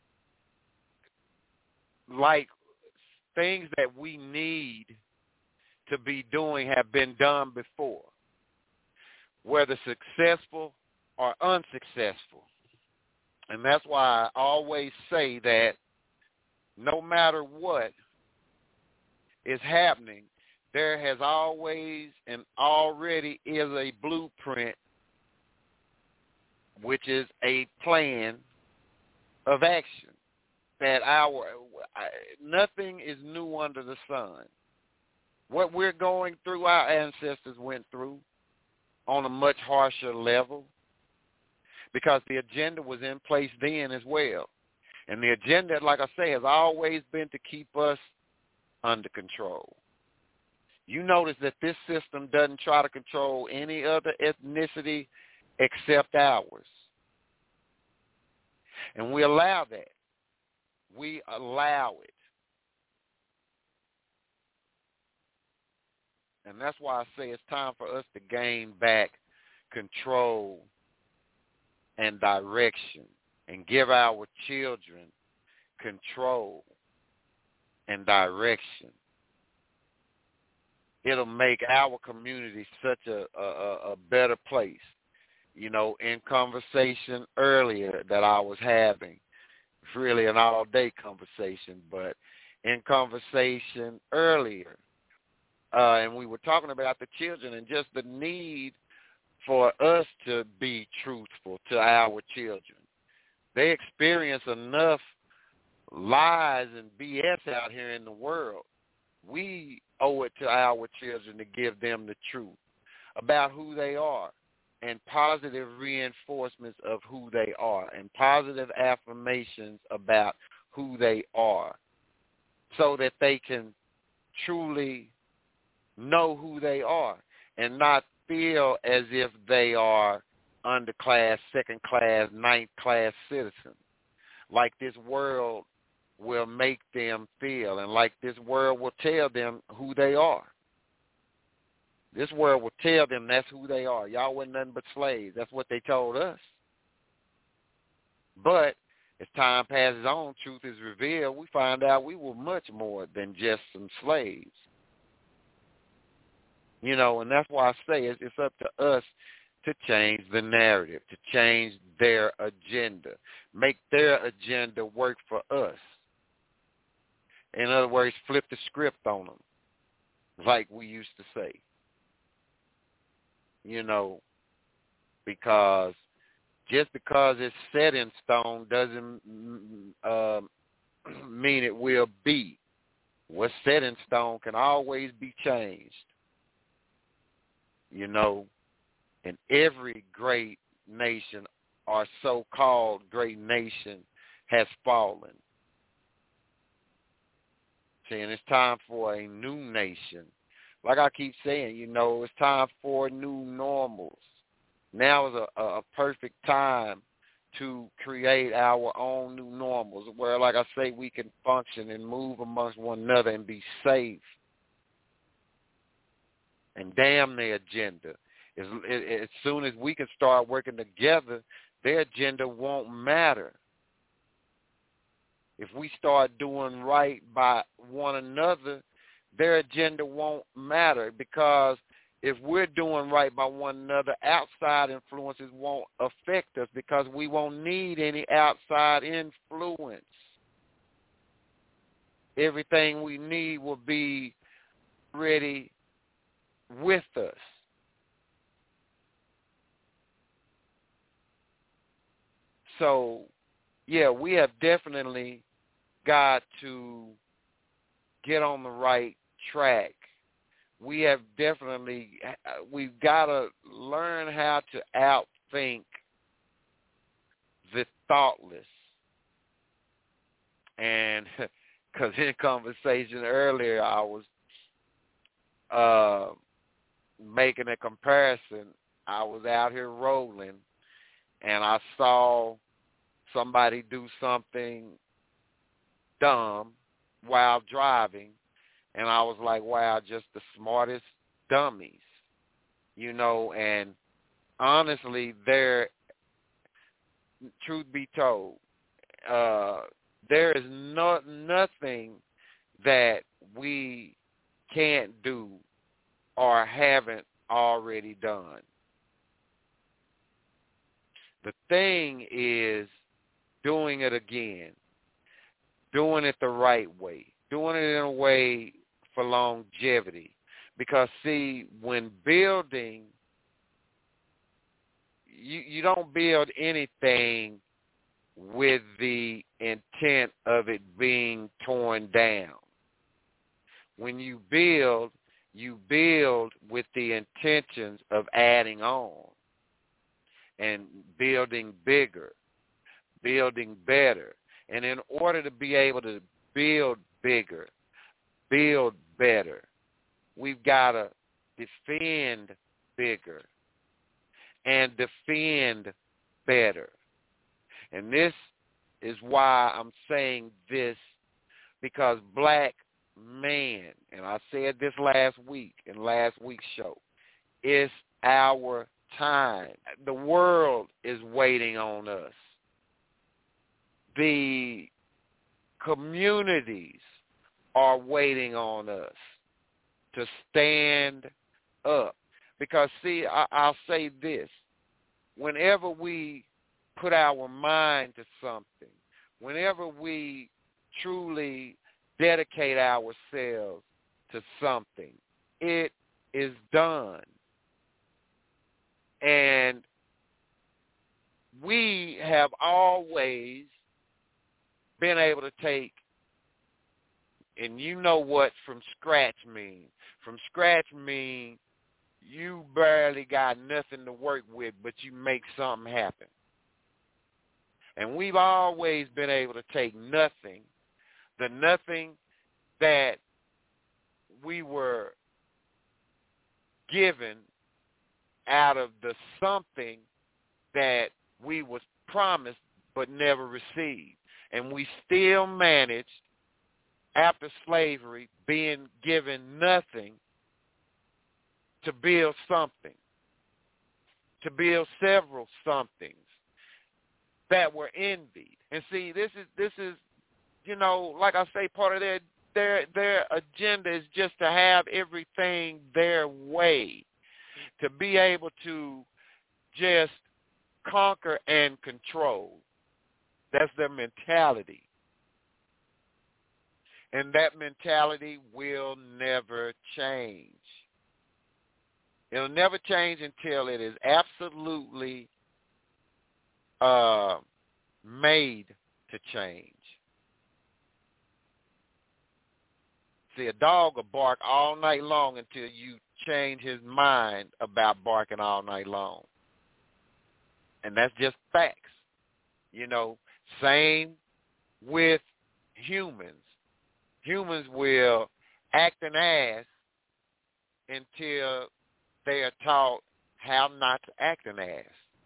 C: like things that we need to be doing have been done before, whether successful or unsuccessful. And that's why I always say that no matter what is happening, there has always and already is a blueprint, which is a plan of action. That our nothing is new under the sun. What we're going through, our ancestors went through on a much harsher level, because the agenda was in place then as well. And the agenda, like I say, has always been to keep us under control. You notice that this system doesn't try to control any other ethnicity except ours. And we allow that. We allow it. And that's why I say it's time for us to gain back control and direction, and give our children control and direction. It'll make our community such a, a, a better place. You know, in conversation earlier that I was having, really an all-day conversation, but in conversation earlier, uh, and we were talking about the children and just the need for us to be truthful to our children. They experience enough lies and B S out here in the world. We owe it to our children to give them the truth about who they are, and positive reinforcements of who they are, and positive affirmations about who they are, so that they can truly know who they are and not feel as if they are underclass, second class, ninth class citizens, like this world will make them feel, and like this world will tell them who they are. This world will tell them that's who they are. Y'all wasn't nothing but slaves. That's what they told us. But as time passes on, truth is revealed, we find out we were much more than just some slaves. You know, and that's why I say it's, it's up to us to change the narrative, to change their agenda, make their agenda work for us. In other words, flip the script on them, like we used to say. You know, because just because it's set in stone doesn't uh, mean it will be. What's set in stone can always be changed. You know, and every great nation or so-called great nation has fallen. See, and it's time for a new nation. Like I keep saying, you know, it's time for new normals. Now is a, a perfect time to create our own new normals where, like I say, we can function and move amongst one another and be safe. And damn their agenda. As, as soon as we can start working together, their agenda won't matter. If we start doing right by one another, their agenda won't matter, because if we're doing right by one another, outside influences won't affect us, because we won't need any outside influence. Everything we need will be ready with us. So, yeah, we have definitely got to get on the right track. We have definitely, we've got to learn how to outthink the thoughtless. And because in conversation earlier, I was uh, making a comparison. I was out here rolling, and I saw somebody do something dumb while driving, and I was like, wow, just the smartest dummies, you know. And honestly, there, truth be told, uh, there is no, nothing that we can't do or haven't already done. The thing is doing it again, doing it the right way, doing it in a way for longevity. Because, see, when building, you, you don't build anything with the intent of it being torn down. When you build, you build with the intentions of adding on and building bigger, building better. And in order to be able to build bigger, build better, we've got to defend bigger and defend better. And this is why I'm saying this, because black man, and I said this last week in last week's show, it's our time. The world is waiting on us. The communities are waiting on us to stand up. Because, see, I, I'll say this. Whenever we put our mind to something, whenever we truly dedicate ourselves to something, it is done. And we have always been able to take, and you know what from scratch means. From scratch means you barely got nothing to work with, but you make something happen. And we've always been able to take nothing, the nothing that we were given out of the something that we was promised but never received. and we still managed, after slavery, being given nothing, to build something, to build several somethings that were envied. And see, this is this is, you know, like I say, part of their their their agenda is just to have everything their way, to be able to just conquer and control. That's their mentality. And that mentality will never change. It'll never change until it is absolutely uh, made to change. See, a dog will bark all night long until you change his mind about barking all night long. And that's just facts. You know, same with humans. Humans will act an ass until they are taught how not to act an ass.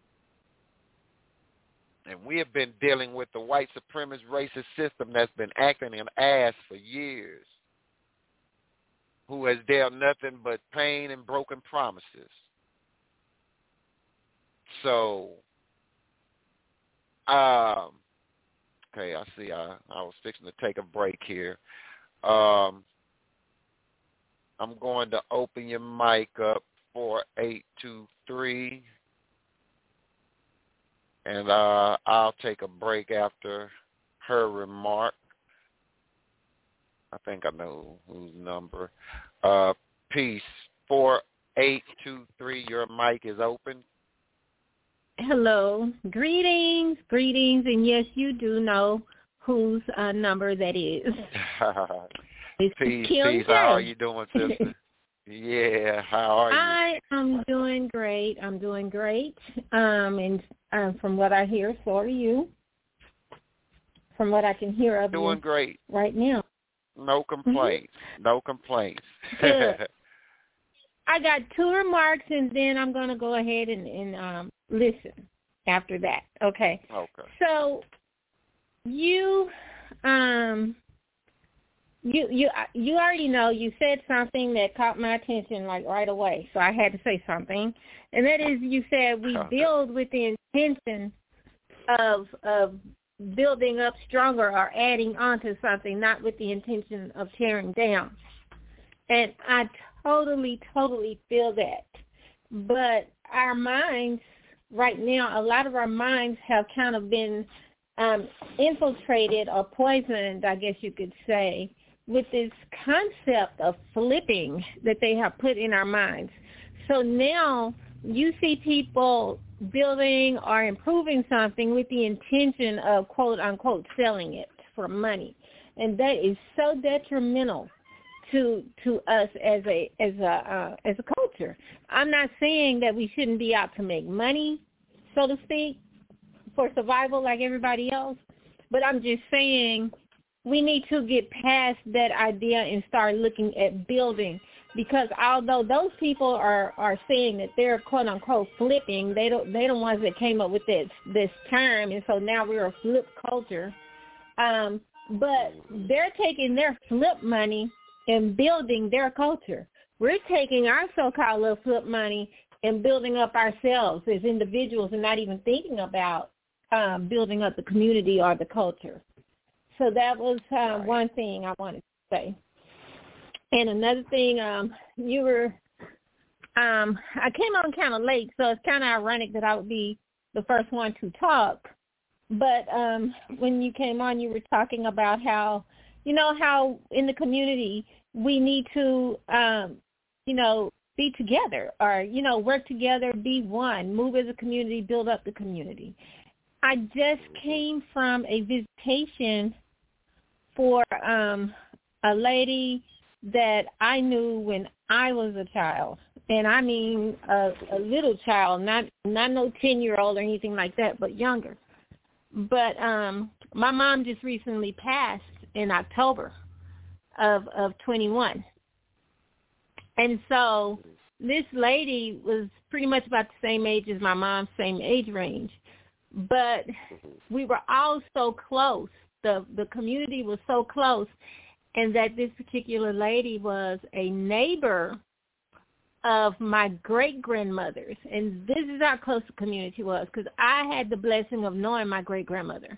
C: And we have been dealing with the white supremacist racist system that's been acting an ass for years, who has dealt nothing but pain and broken promises. So, um, okay, I see I, I was fixing to take a break here. Um, I'm going to open your mic up for eight two three, and uh, I'll take a break after her remark. I think I know whose number. Uh, peace. four eight two three, your mic is open.
A: Hello. Greetings, greetings, and yes, you do know whose uh, number that is.
C: Peace, peace. How are you doing, sister? Yeah, how are you?
A: I am doing great. I'm doing great. Um, and um, from what I hear, so are you. From what I can hear of you.
C: Doing great.
A: Right now.
C: No complaints. Mm-hmm. No complaints.
A: Good. I got two remarks, and then I'm going to go ahead and, and um, listen after that. Okay.
C: Okay.
A: So you, um, you, you, you already know. You said something that caught my attention like right away, so I had to say something, and that is, you said we okay. build with the intention of of building up stronger or adding on to something, not with the intention of tearing down. And I totally, totally feel that. But our minds right now, a lot of our minds have kind of been um, infiltrated or poisoned, I guess you could say, with this concept of flipping that they have put in our minds. So now you see people building or improving something with the intention of, quote, unquote, selling it for money. And that is so detrimental to to us as a as a uh, as a culture. I'm not saying that we shouldn't be out to make money, so to speak, for survival like everybody else, but I'm just saying we need to get past that idea and start looking at building. Because although those people are, are saying that they're quote unquote flipping, they don't they're the ones that came up with this this term, and so now we're a flip culture. Um, but they're taking their flip money and building their culture. We're taking our so-called little flip money and building up ourselves as individuals, and not even thinking about um, building up the community or the culture. So that was uh, one thing I wanted to say. And another thing, um, you were, um, I came on kind of late, so it's kind of ironic that I would be the first one to talk. But um, when you came on, you were talking about how, you know, how in the community we need to, um, you know, be together or, you know, work together, be one, move as a community, build up the community. I just came from a visitation for um, a lady that I knew when I was a child, and I mean a, a little child, not not no ten-year-old or anything like that, but younger. But um, my mom just recently passed in October of of twenty-one, and so this lady was pretty much about the same age as my mom, same age range, but we were all so close the the community was so close, and that this particular lady was a neighbor of my great-grandmother's. And this is how close the community was, because I had the blessing of knowing my great-grandmother.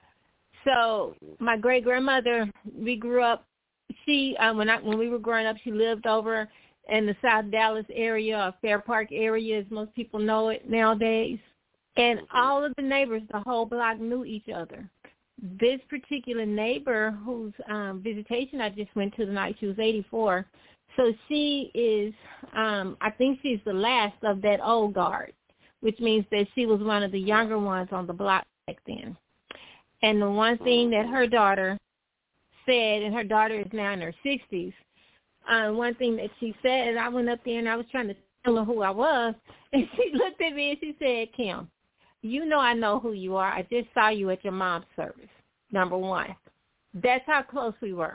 A: So my great-grandmother, we grew up, she, uh, when, I, when we were growing up, she lived over in the South Dallas area, or Fair Park area, as most people know it nowadays. And all of the neighbors, the whole block, knew each other. This particular neighbor whose um, visitation I just went to tonight, she was eighty-four. So she is, um, I think she's the last of that old guard, which means that she was one of the younger ones on the block back then. And the one thing that her daughter said, and her daughter is now in her sixties, uh, one thing that she said, and I went up there and I was trying to tell her who I was, and she looked at me and she said, Kim, you know I know who you are. I just saw you at your mom's service, number one. That's how close we were.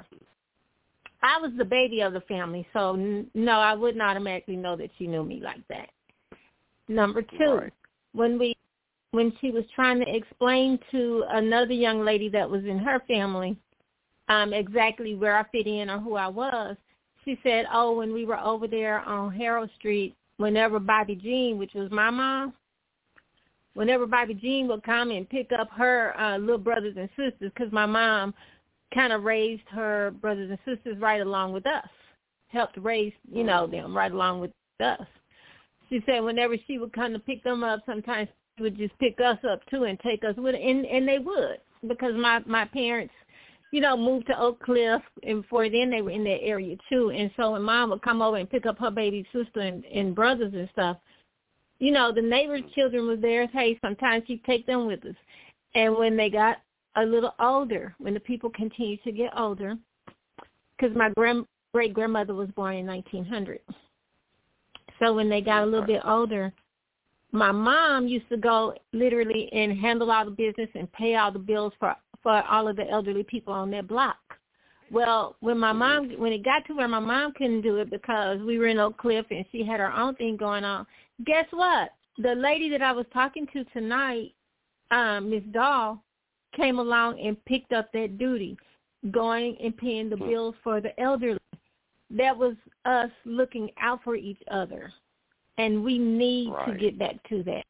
A: I was the baby of the family, so n- no, I wouldn't automatically know that she knew me like that. Number two, right. when we, when she was trying to explain to another young lady that was in her family um, exactly where I fit in or who I was, she said, oh, when we were over there on Harold Street, whenever Bobby Jean, which was my mom, whenever Bobby Jean would come and pick up her uh, little brothers and sisters, because my mom kind of raised her brothers and sisters right along with us, helped raise, you know, them right along with us. She said whenever she would come to pick them up, sometimes she would just pick us up, too, and take us with her, and, and they would, because my, my parents, you know, moved to Oak Cliff, and before then they were in that area, too. And so when Mom would come over and pick up her baby sister and, and brothers and stuff, you know, the neighbor's children was there. Hey, sometimes she'd take them with us. And when they got a little older, when the people continued to get older, because my grand, great-grandmother was born in nineteen hundred. So when they got a little bit older, my mom used to go literally and handle all the business and pay all the bills for, for all of the elderly people on that block. Well, when my mom, when it got to where my mom couldn't do it because we were in Oak Cliff and she had her own thing going on, guess what? The lady that I was talking to tonight, um, Miss Dahl, came along and picked up that duty, going and paying the bills for the elderly. That was us looking out for each other, and we need right. to get back to that.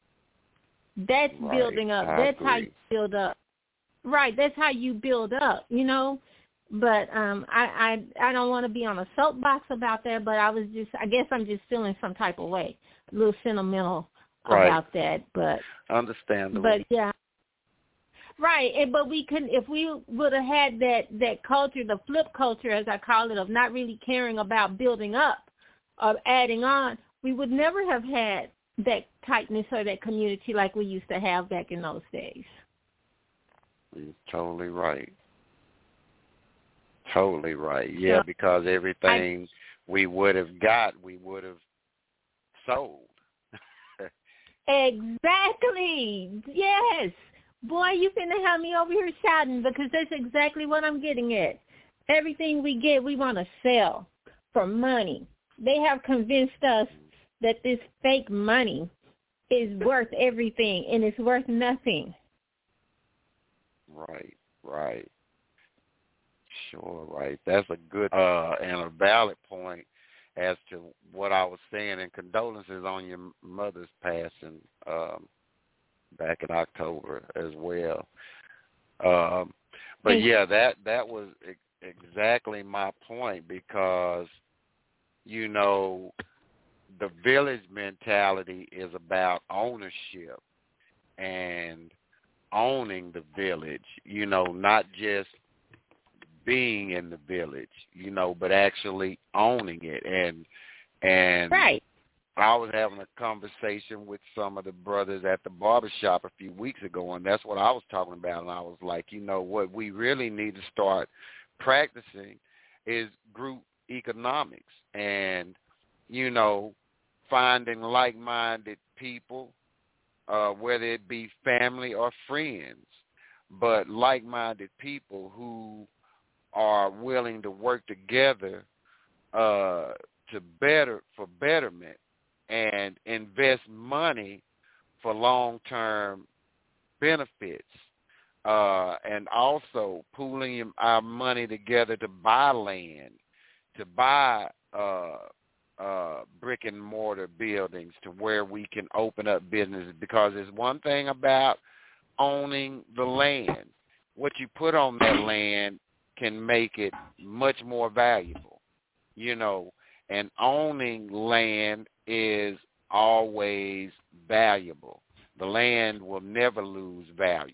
A: That's right. building up.
C: I
A: that's
C: agree.
A: how you build up. Right, that's how you build up, you know. But um, I, I I don't want to be on a soapbox about that, but I was just, I guess I'm just feeling some type of way, a little sentimental
C: right.
A: about that. But
C: understandable.
A: But, yeah. Right, and, but we couldn't, if we would have had that, that culture, the flip culture, as I call it, of not really caring about building up or adding on, we would never have had that tightness or that community like we used to have back in those days.
C: You're totally right. Totally right. Yeah, so, because everything I, we would have got, we would have sold.
A: Exactly. Yes. Boy, you finna have me over here shouting because that's exactly what I'm getting at. Everything we get, we want to sell for money. They have convinced us that this fake money is worth everything, and it's worth nothing.
C: Right, right. Sure, right. That's a good uh, and a valid point as to what I was saying, and condolences on your mother's passing. Um, back in October as well. Um, but yeah, that, that was ex- exactly my point because, you know, the village mentality is about ownership and owning the village, you know, not just being in the village, you know, but actually owning it. And, and,
A: right.
C: I was having a conversation with some of the brothers at the barbershop a few weeks ago, and that's what I was talking about. And I was like, you know, what we really need to start practicing is group economics and, you know, finding like-minded people, uh, whether it be family or friends, but like-minded people who are willing to work together uh, to better for betterment. And invest money for long-term benefits uh, and also pooling our money together to buy land, to buy uh, uh, brick and mortar buildings to where we can open up businesses. Because there's one thing about owning the land. What you put on that land can make it much more valuable, you know, and owning land is always valuable. The land will never lose value.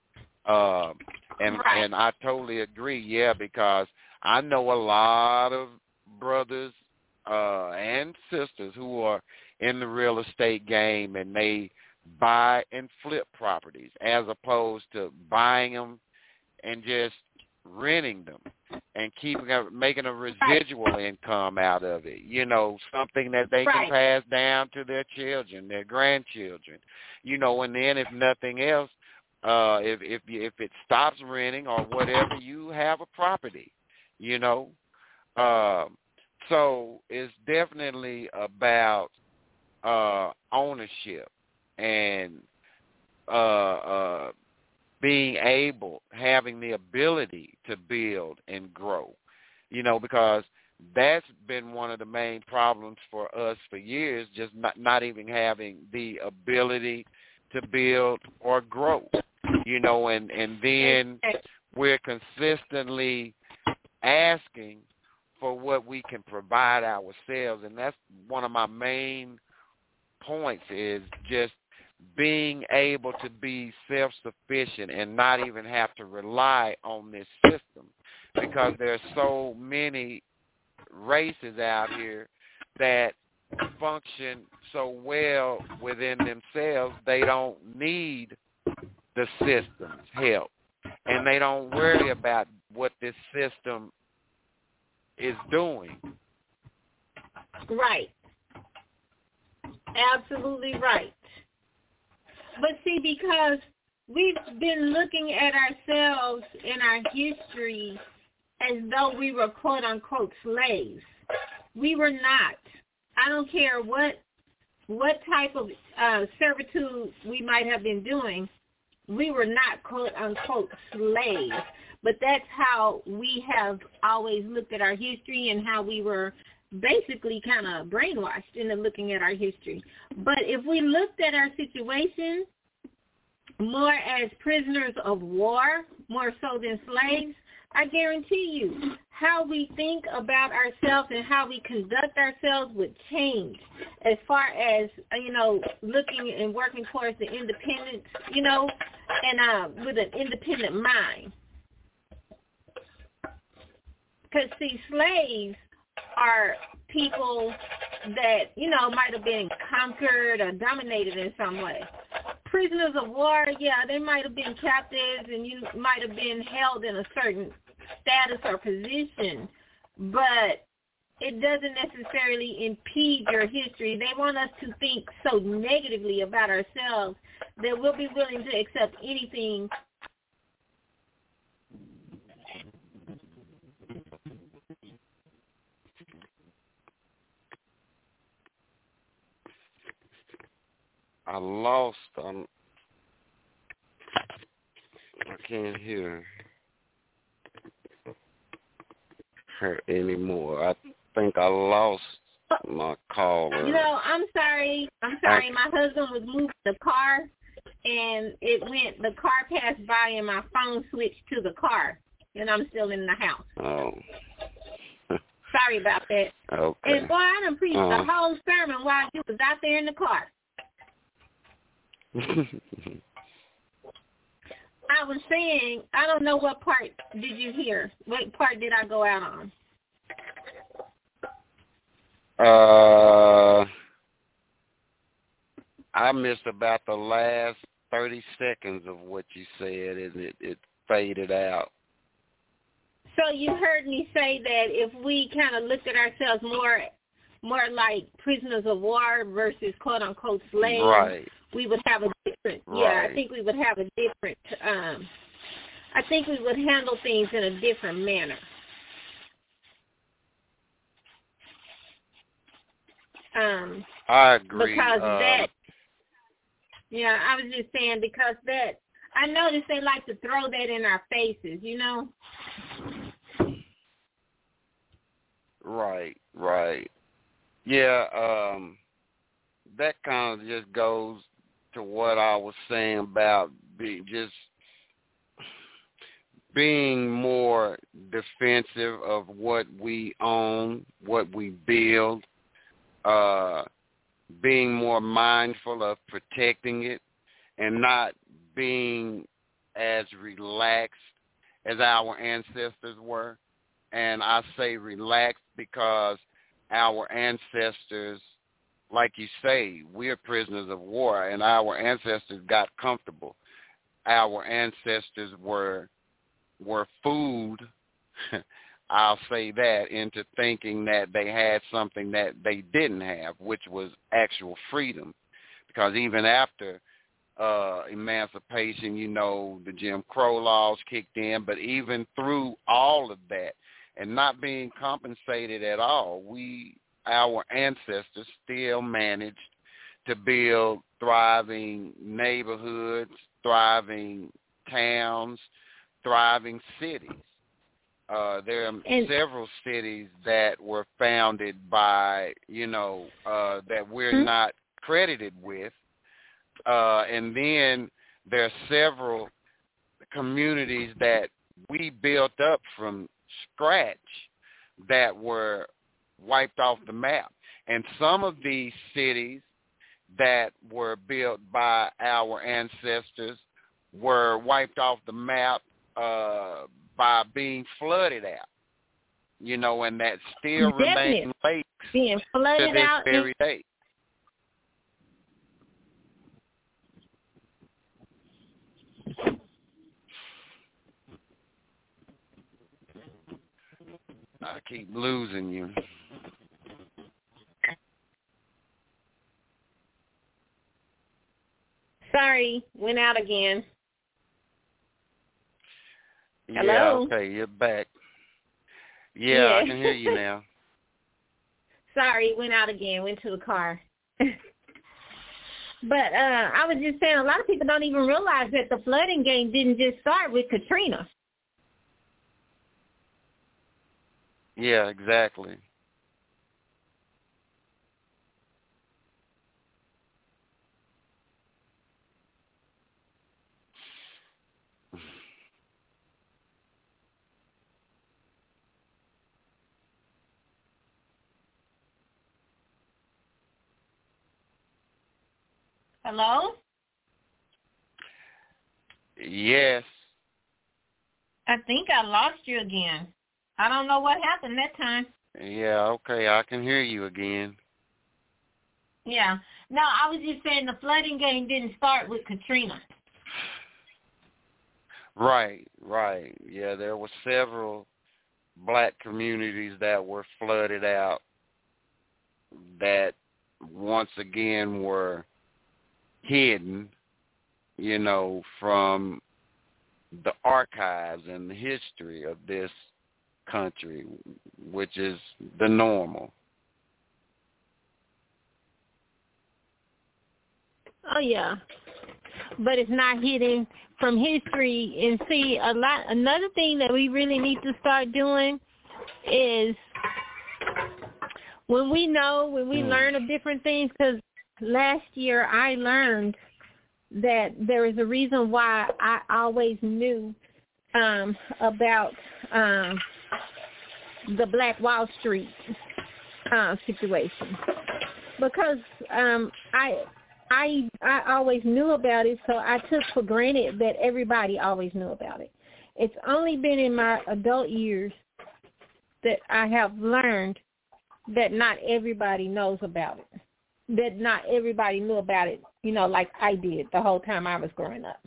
C: Um, and,
A: right.
C: and I totally agree, yeah, because I know a lot of brothers uh, and sisters who are in the real estate game, and they buy and flip properties as opposed to buying them and just renting them and keeping a, making a residual right. income out of it, you know, something that they
A: right.
C: can pass down to their children, their grandchildren, you know, and then if nothing else, uh, if if if it stops renting or whatever, you have a property, you know. Uh, so it's definitely about uh, ownership and uh, uh, being able, having the ability to build and grow, you know, because that's been one of the main problems for us for years, just not, not even having the ability to build or grow, you know, and, and then we're consistently asking for what we can provide ourselves, and that's one of my main points is just being able to be self-sufficient and not even have to rely on this system, because there are so many races out here that function so well within themselves they don't need the system's help, and they don't worry about what this system is doing.
A: Right. Absolutely right. But see, because we've been looking at ourselves in our history as though we were quote-unquote slaves. We were not. I don't care what what type of uh, servitude we might have been doing. We were not quote-unquote slaves. But that's how we have always looked at our history and how we were basically kind of brainwashed into looking at our history. But if we looked at our situation more as prisoners of war, more so than slaves, I guarantee you how we think about ourselves and how we conduct ourselves would change as far as, you know, looking and working towards the independence, you know, and uh, with an independent mind. Because, see, slaves are people that, you know, might have been conquered or dominated in some way. Prisoners of war, yeah, they might have been captives and you might have been held in a certain status or position, but it doesn't necessarily impede your history. They want us to think so negatively about ourselves that we'll be willing to accept anything.
C: I lost. Um, I can't hear her anymore. I think I lost my caller.
A: You know, I'm sorry. I'm sorry. My husband was moving the car, and it went. The car passed by, and my phone switched to the car, and I'm still in the house.
C: Oh.
A: Sorry about that.
C: Okay.
A: And boy, I done preached
C: uh,
A: the whole sermon while you was out there in the car. I was saying, I don't know what part did you hear? What part did I go out on?
C: Uh, I missed about the last thirty seconds of what you said, and it, it faded out.
A: So you heard me say that if we kind of looked at ourselves more more like prisoners of war versus quote-unquote slaves,
C: right.
A: we would have a different,
C: right.
A: yeah, I think we would have a different, um, I think we would handle things in a different manner. Um,
C: I agree.
A: Because
C: um,
A: that, yeah, I was just saying because that, I noticed they like to throw that in our faces, you know?
D: Right, right. Yeah, um, that kind of just goes to what I was saying about be, just being more defensive of what we own, what we build, uh, being more mindful of protecting it, and not being as relaxed as our ancestors were. And I say relaxed because our ancestors, like you say, we're prisoners of war, and our ancestors got comfortable. Our ancestors were were fooled, I'll say that, into thinking that they had something that they didn't have, which was actual freedom. Because even after uh, emancipation, you know, the Jim Crow laws kicked in, but even through all of that and not being compensated at all, we, our ancestors still managed to build thriving neighborhoods, thriving towns, thriving cities. Uh, there are
A: and,
D: several cities that were founded by, you know, uh, that we're hmm? not credited with. Uh, and then there are several communities that we built up from scratch that were wiped off the map. And some of these cities that were built by our ancestors were wiped off the map uh, by being flooded out, you know, and that still remain lakes
A: being flooded
D: to this
A: out
D: very day. I keep losing you.
A: Sorry, went out again.
D: Yeah,
A: Hello?
D: okay, you're back. Yeah,
A: yeah,
D: I can hear you now.
A: Sorry, went out again, went to the car. But uh, I was just saying, a lot of people don't even realize that the flooding game didn't just start with Katrina.
D: Yeah, exactly.
A: Hello?
D: Yes.
A: I think I lost you again. I don't know what happened that time.
D: Yeah, okay, I can hear you again.
A: Yeah. No, I was just saying the flooding game didn't start with Katrina.
D: Right, right. Yeah, there were several black communities that were flooded out that once again were hidden, you know, from the archives and the history of this country, which is the normal.
A: Oh yeah, but it's not hidden from history. And see, a lot. Another thing that we really need to start doing is when we know, when we mm. learn of different things. Because last year I learned that there is a reason why I always knew um, about um, the Black Wall Street uh, situation, because um, I. I I always knew about it, so I took for granted that everybody always knew about it. It's only been in my adult years that I have learned that not everybody knows about it, that not everybody knew about it, you know, like I did the whole time I was growing up.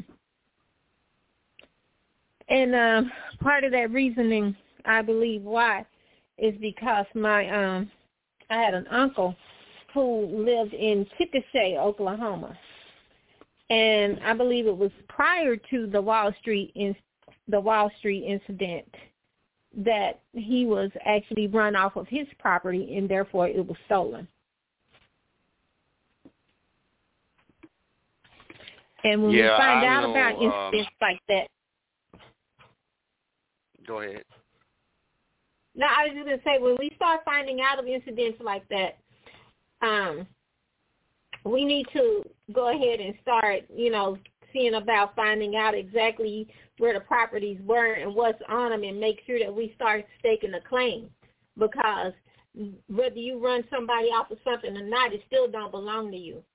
A: And um, part of that reasoning, I believe why, is because my um, I had an uncle who lived in Chickasha, Oklahoma, and I believe it was prior to the Wall Street in, the Wall Street incident that he was actually run off of his property, and therefore it was stolen. And when
D: yeah,
A: we find
D: I
A: out
D: know,
A: about incidents
D: um,
A: like that.
D: Go ahead.
A: No, I was just going to say, when we start finding out of incidents like that, um, we need to go ahead and start, you know, seeing about finding out exactly where the properties were and what's on them, and make sure that we start staking a claim. Because whether you run somebody off of something or not, it still don't belong to you.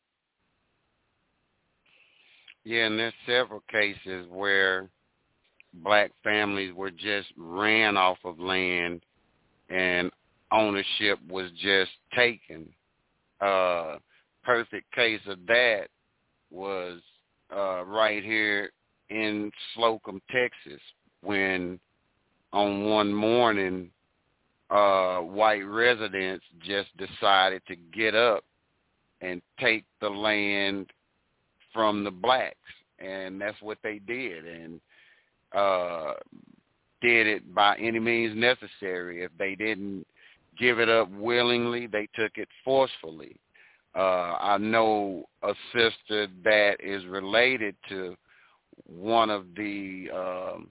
D: Yeah, and there's several cases where black families were just ran off of land and ownership was just taken. Uh, perfect case of that was uh, right here in Slocum, Texas, when on one morning uh, white residents just decided to get up and take the land from the blacks, and that's what they did, and uh, did it by any means necessary. If they didn't give it up willingly, they took it forcefully. Uh, I know a sister that is related to one of the um,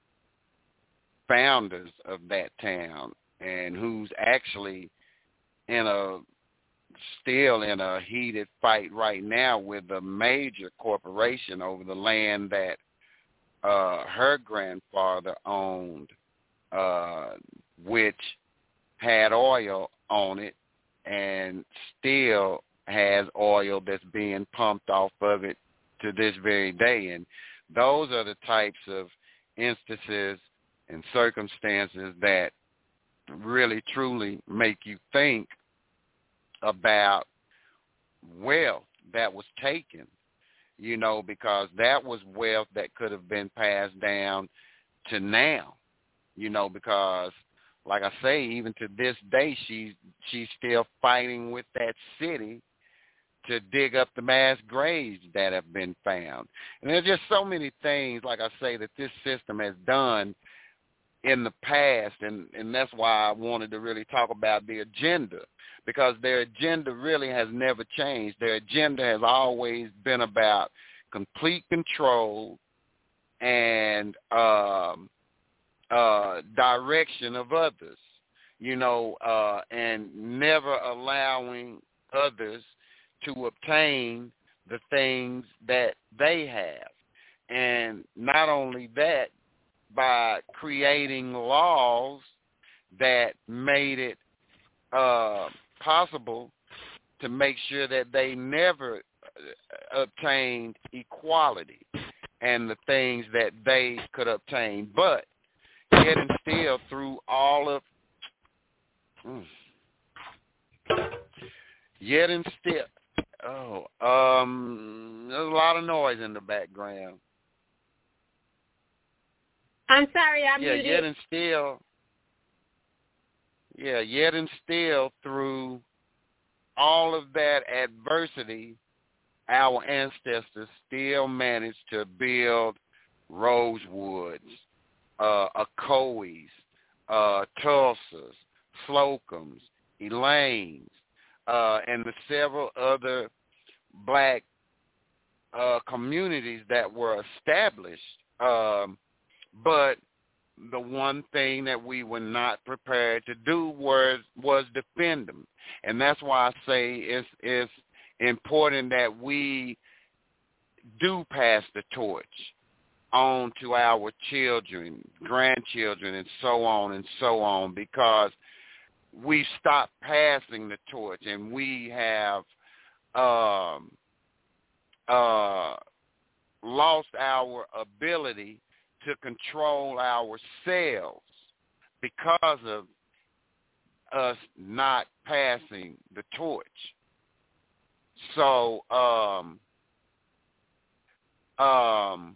D: founders of that town, and who's actually in a still in a heated fight right now with a major corporation over the land that uh, her grandfather owned, uh, which had oil on it and still has oil that's being pumped off of it to this very day. And those are the types of instances and circumstances that really, truly make you think about wealth that was taken, you know, because that was wealth that could have been passed down to now, you know, because like I say, even to this day, she, she's still fighting with that city to dig up the mass graves that have been found. And there's just so many things, like I say, that this system has done in the past, and, and that's why I wanted to really talk about the agenda, because their agenda really has never changed. Their agenda has always been about complete control and um, uh, direction of others, you know, uh, and never allowing others to obtain the things that they have. And not only that, by creating laws that made it uh, possible to make sure that they never obtained equality and the things that they could obtain. But yet and still, through all of, mm, yet and still, oh, um, there's a lot of noise in the background.
A: I'm sorry, I'm
D: yeah,
A: muted.
D: yet and still, yeah, yet and still, through all of that adversity, our ancestors still managed to build Rosewoods, uh, Ocoees, uh, Tulsas, Slocums, Elaines, uh, and the several other black uh, communities that were established. Um, But the one thing that we were not prepared to do was was defend them. And that's why I say it's, it's important that we do pass the torch on to our children, grandchildren, and so on and so on, because we stopped passing the torch and we have um, uh, lost our ability to control ourselves because of us not passing the torch. So, um, um,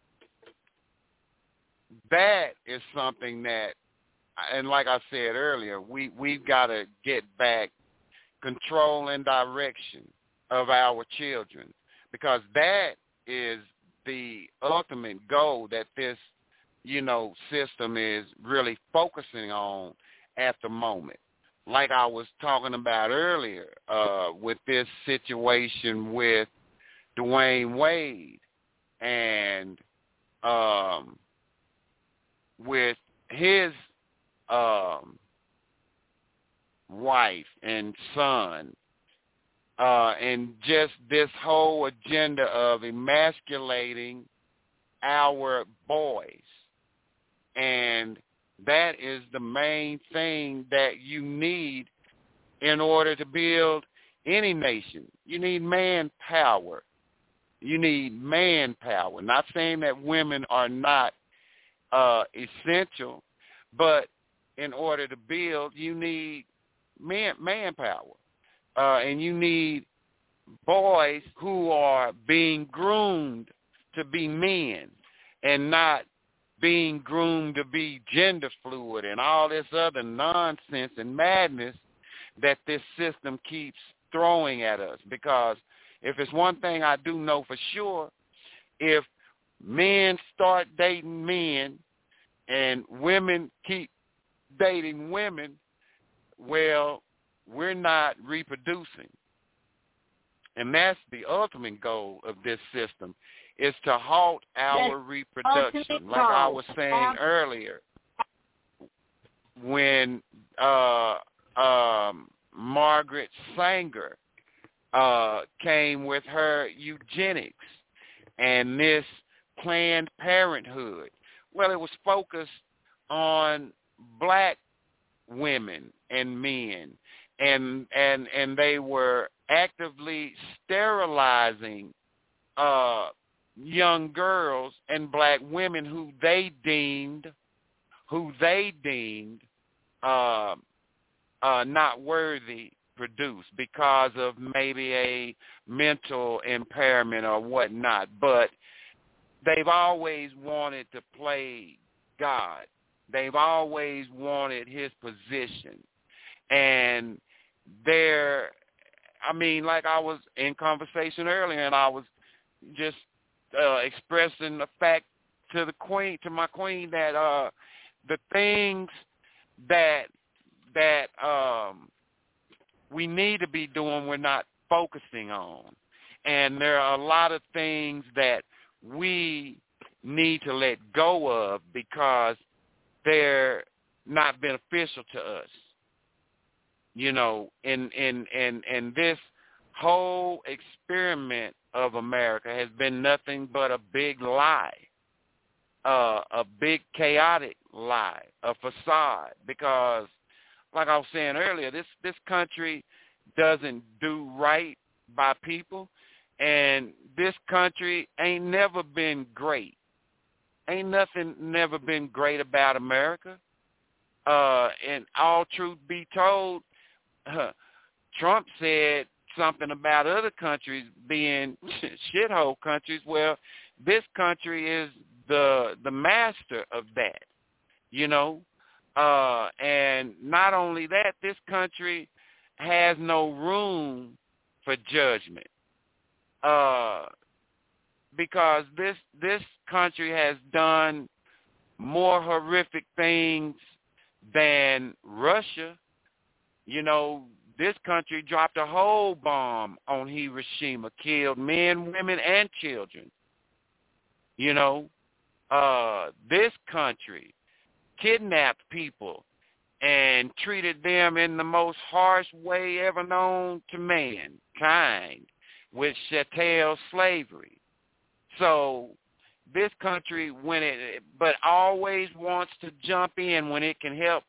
D: that is something that, and like I said earlier, we, we've got to get back control and direction of our children, because that is the ultimate goal that this, you know, system is really focusing on at the moment. Like I was talking about earlier, uh, with this situation with Dwayne Wade, and um, with his um, wife and son, uh, and just this whole agenda of emasculating our boys. And that is the main thing that you need in order to build any nation. You need manpower. You need manpower. Not saying that women are not uh, essential, but in order to build, you need man manpower. Uh, and you need boys who are being groomed to be men and not being groomed to be gender fluid and all this other nonsense and madness that this system keeps throwing at us. Because if it's one thing I do know for sure, if men start dating men and women keep dating women, well, we're not reproducing. And that's the ultimate goal of this system, is to halt our
A: That's
D: reproduction. Like I was saying earlier, when uh, um, Margaret Sanger uh, came with her eugenics and this Planned Parenthood, well, it was focused on black women and men, and and and they were actively sterilizing uh, young girls and black women who they deemed who they deemed uh, uh, not worthy produce because of maybe a mental impairment or whatnot. But they've always wanted to play God. They've always wanted his position. And they're, I mean, like I was in conversation earlier, and I was just uh, expressing the fact to the queen, to my queen, that uh, the things that that um, we need to be doing, we're not focusing on. And there are a lot of things that we need to let go of because they're not beneficial to us. You know, in in in in this whole experiment of America has been nothing but a big lie, uh, a big chaotic lie, a facade. Because, like I was saying earlier, this this country doesn't do right by people, and this country ain't never been great. Ain't nothing never been great about America. Uh, and all truth be told, uh, Trump said something about other countries being shithole countries. Well, this country is the the master of that, you know. Uh, and not only that, this country has no room for judgment. Uh, because this this country has done more horrific things than Russia. You know, this country dropped a whole bomb on Hiroshima, killed men, women, and children. You know, uh, this country kidnapped people and treated them in the most harsh way ever known to mankind, with chattel slavery. So this country, when it, but always wants to jump in when it can help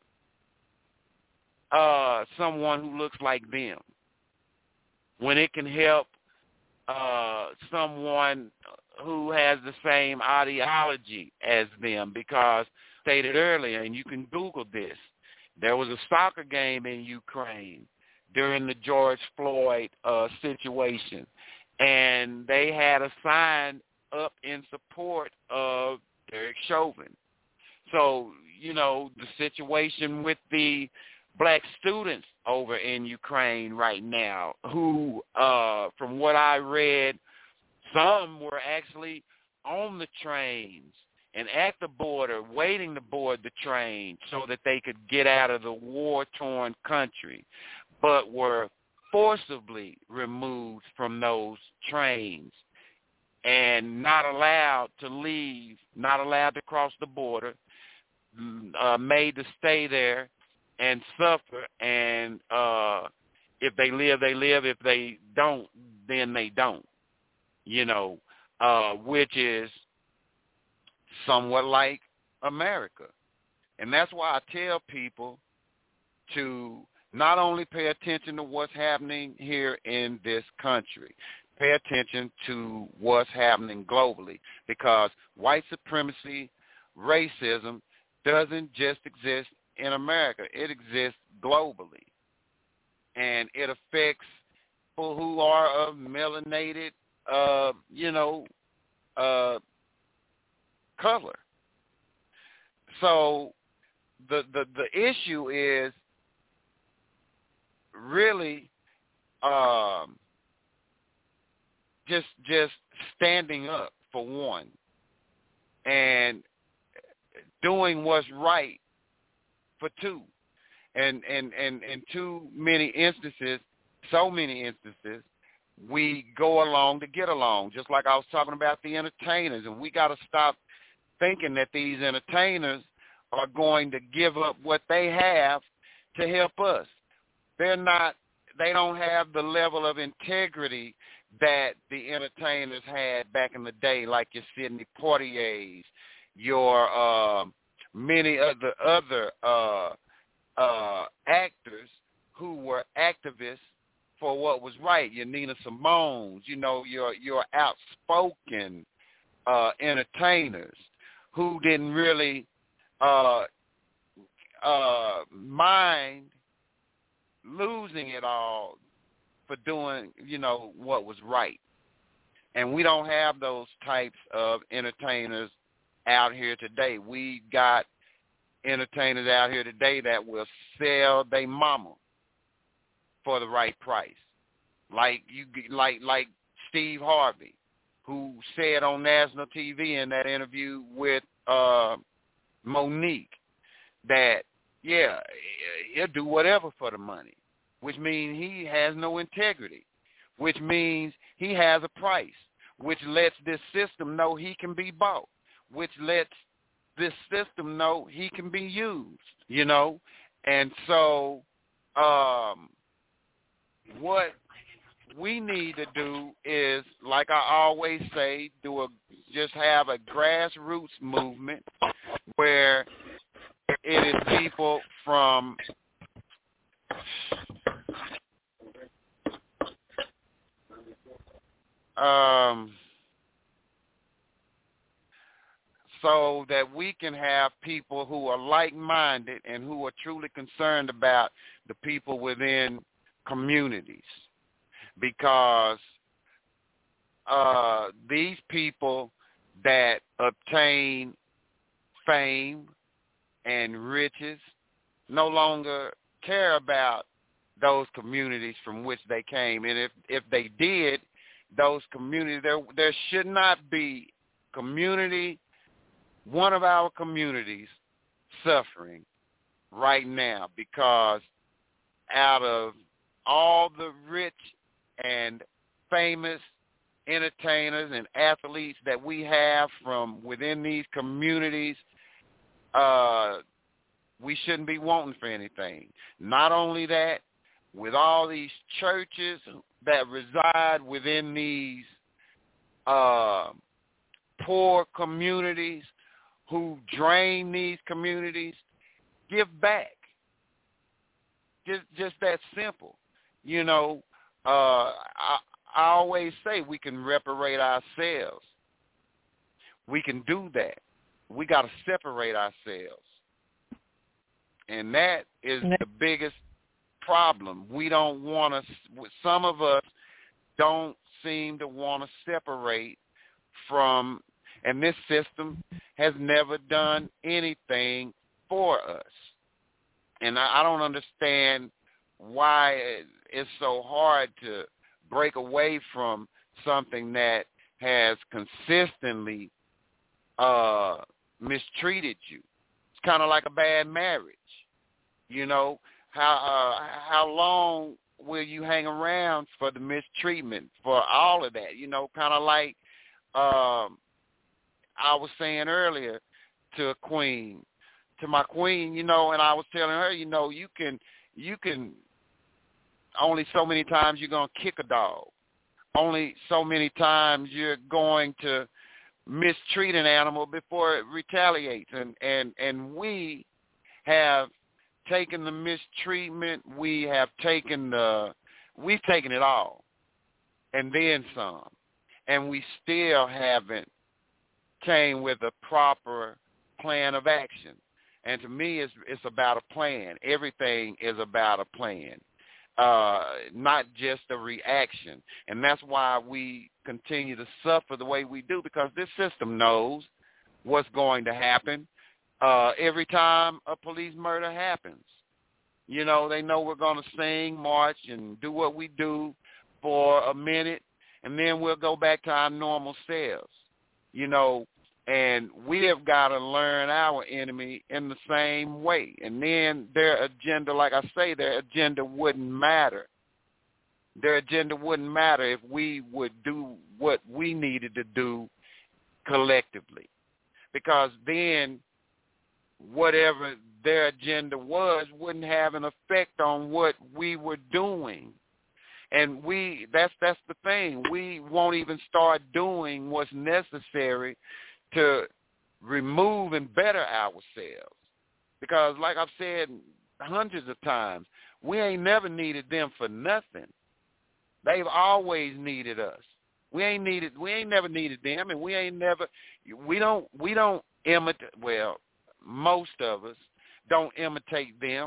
D: uh, someone who looks like them, when it can help uh, someone who has the same ideology as them. Because, stated earlier, and you can Google this, there was a soccer game in Ukraine during the George Floyd uh, situation, and they had a sign up in support of Derek Chauvin. So, you know, the situation with the black students over in Ukraine right now, who, uh, from what I read, some were actually on the trains and at the border waiting to board the train so that they could get out of the war-torn country, but were forcibly removed from those trains and not allowed to leave, not allowed to cross the border, uh, made to stay there and suffer. And uh, if they live, they live. If they don't, then they don't, you know, uh, which is somewhat like America. And that's why I tell people to not only pay attention to what's happening here in this country, pay attention to what's happening globally, because white supremacy, racism doesn't just exist in America. It exists globally. And it affects people who are of melanated, uh, you know, uh, color. So the, the, the issue is really um, just just standing up for one and doing what's right for two. And and and in too many instances, so many instances, we go along to get along. Just like I was talking about the entertainers, and we got to stop thinking that these entertainers are going to give up what they have to help us. They're not. They don't have the level of integrity that the entertainers had back in the day, like your Sidney Poitiers, your uh, many of the other uh, uh, actors who were activists for what was right. Your Nina Simone's, you know, your your outspoken uh, entertainers who didn't really uh, uh, mind losing it all for doing, you know, what was right. And we don't have those types of entertainers out here today. We got entertainers out here today that will sell their mama for the right price. Like you, like like Steve Harvey, who said on national T V in that interview with uh, Monique that, yeah, he'll do whatever for the money, which means he has no integrity, which means he has a price, which lets this system know he can be bought, which lets this system know he can be used, you know. And so um, what we need to do is, like I always say, do a just have a grassroots movement where it is people from um, so that we can have people who are like-minded and who are truly concerned about the people within communities, because uh, these people that obtain fame and riches no longer care about those communities from which they came. And if, if they did, those communities, there there should not be community, one of our communities suffering right now, because out of all the rich and famous entertainers and athletes that we have from within these communities, uh, we shouldn't be wanting for anything. Not only that, with all these churches that reside within these uh, poor communities who drain these communities, give back. Just, just that simple. You know, uh, I, I always say we can reparate ourselves. We can do that. We got to separate ourselves. And that is the biggest problem. We don't want to, some of us don't seem to want to separate from, and this system has never done anything for us. And I, I don't understand why it's so hard to break away from something that has consistently uh, mistreated you. It's kind of like a bad marriage. You know, how uh, how long will you hang around for the mistreatment, for all of that? You know, kind of like um, I was saying earlier to a queen, to my queen, you know, and I was telling her, you know, you can, you can, only so many times you're going to kick a dog. Only so many times you're going to mistreat an animal before it retaliates. And, and, and we have taken the mistreatment. We have taken the, we've taken it all and then some. And we still haven't came with a proper plan of action. And to me, it's, it's about a plan. Everything is about a plan. Uh, not just a reaction. And that's why we continue to suffer the way we do, because this system knows what's going to happen uh, every time a police murder happens. You know, they know we're going to sing, march, and do what we do for a minute, and then we'll go back to our normal selves. You know, and we have got to learn our enemy in the same way. And then their agenda, like I say, their agenda wouldn't matter. Their agenda wouldn't matter if we would do what we needed to do collectively. Because then whatever their agenda was wouldn't have an effect on what we were doing. And we that's that's the thing. We won't even start doing what's necessary to remove and better ourselves. Because like I've said hundreds of times, we ain't never needed them for nothing. They've always needed us. We ain't needed we ain't never needed them, and we ain't never we don't we don't imitate well, most of us don't imitate them.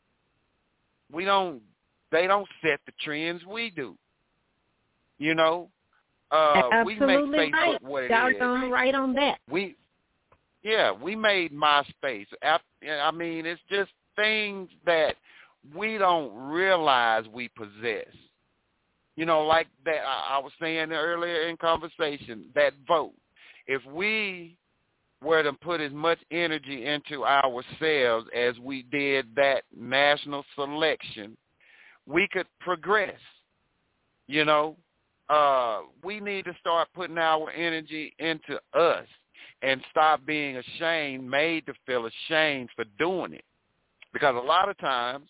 D: We don't they don't set the trends we do. You know? Uh,
A: Absolutely
D: we make Facebook
A: right.
D: what it
A: Y'all
D: is.
A: are right on that.
D: We, yeah, we made MySpace. I mean, it's just things that we don't realize we possess. You know, like that I was saying earlier in conversation, that vote. If we were to put as much energy into ourselves as we did that national selection, we could progress, you know. Uh, we need to start putting our energy into us and stop being ashamed, made to feel ashamed for doing it. Because a lot of times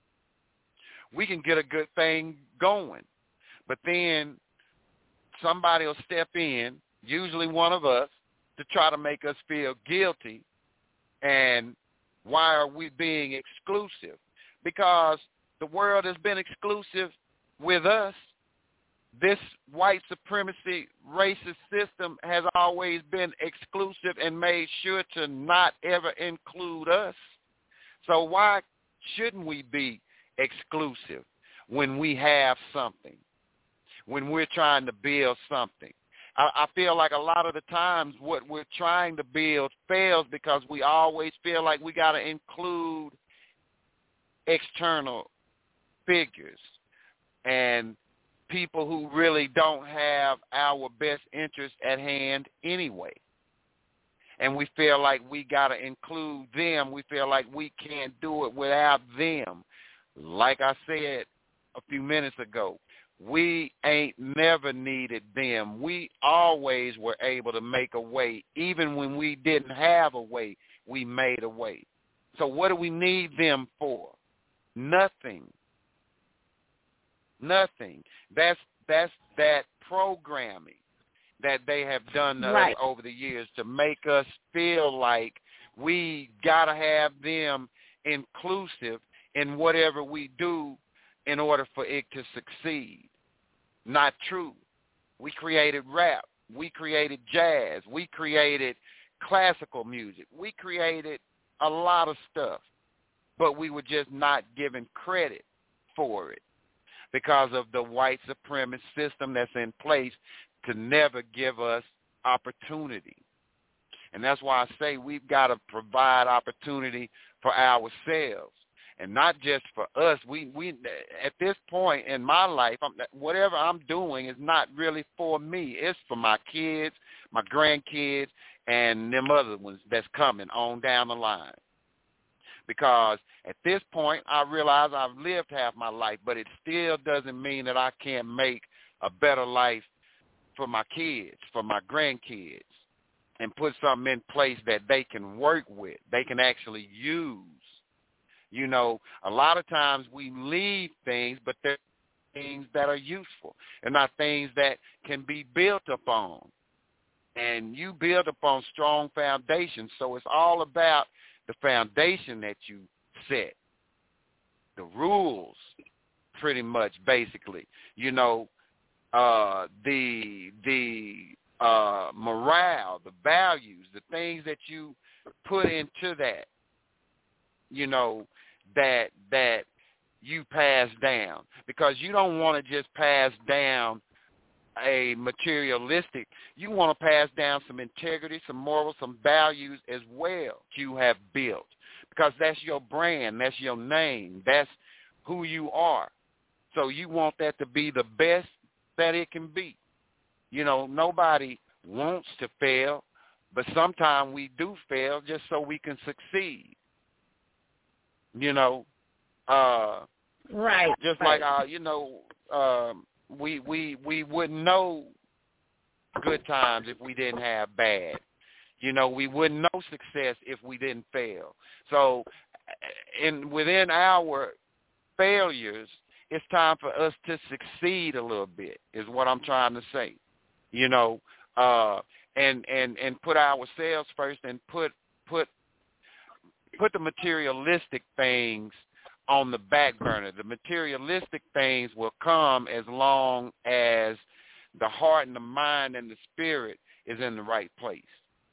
D: we can get a good thing going, but then somebody will step in, usually one of us, to try to make us feel guilty. And why are we being exclusive? Because the world has been exclusive with us. This white supremacy racist system has always been exclusive and made sure to not ever include us. So why shouldn't we be exclusive when we have something, when we're trying to build something? I, I feel like a lot of the times what we're trying to build fails because we always feel like we got to include external figures and people who really don't have our best interest at hand anyway. And we feel like we got to include them. We feel like we can't do it without them. Like I said a few minutes ago, we ain't never needed them. We always were able to make a way. Even when we didn't have a way, we made a way. So what do we need them for? Nothing. Nothing. That's that's that programming that they have done to
A: right.
D: us over the years to make us feel like we got to have them inclusive in whatever we do in order for it to succeed. Not true. We created rap. We created jazz. We created classical music. We created a lot of stuff, but we were just not given credit for it, because of the white supremacist system that's in place to never give us opportunity. And that's why I say we've got to provide opportunity for ourselves, and not just for us. We we at this point in my life, I'm, whatever I'm doing is not really for me. It's for my kids, my grandkids, and them other ones that's coming on down the line. Because at this point, I realize I've lived half my life, but it still doesn't mean that I can't make a better life for my kids, for my grandkids, and put something in place that they can work with, they can actually use. You know, a lot of times we leave things, but they're things that are useful and not things that can be built upon. And you build upon strong foundations, so it's all about the foundation that you set, the rules, pretty much, basically. You know, uh, the the uh, morale, the values, the things that you put into that, you know, that that you pass down, because you don't want to just pass down a materialistic, you want to pass down some integrity, some morals, some values as well you have built, because that's your brand, that's your name, that's who you are. So you want that to be the best that it can be. You know, nobody wants to fail, but sometimes we do fail just so we can succeed. You know, uh,
A: right.
D: Just
A: right.
D: like uh, you know, um, we we we wouldn't know good times if we didn't have bad. You know, we wouldn't know success if we didn't fail. So, in within our failures, it's time for us to succeed a little bit, is what I'm trying to say. You know, uh, and and and put ourselves first, and put put put the materialistic things on the back burner. The materialistic things will come as long as the heart and the mind and the spirit is in the right place.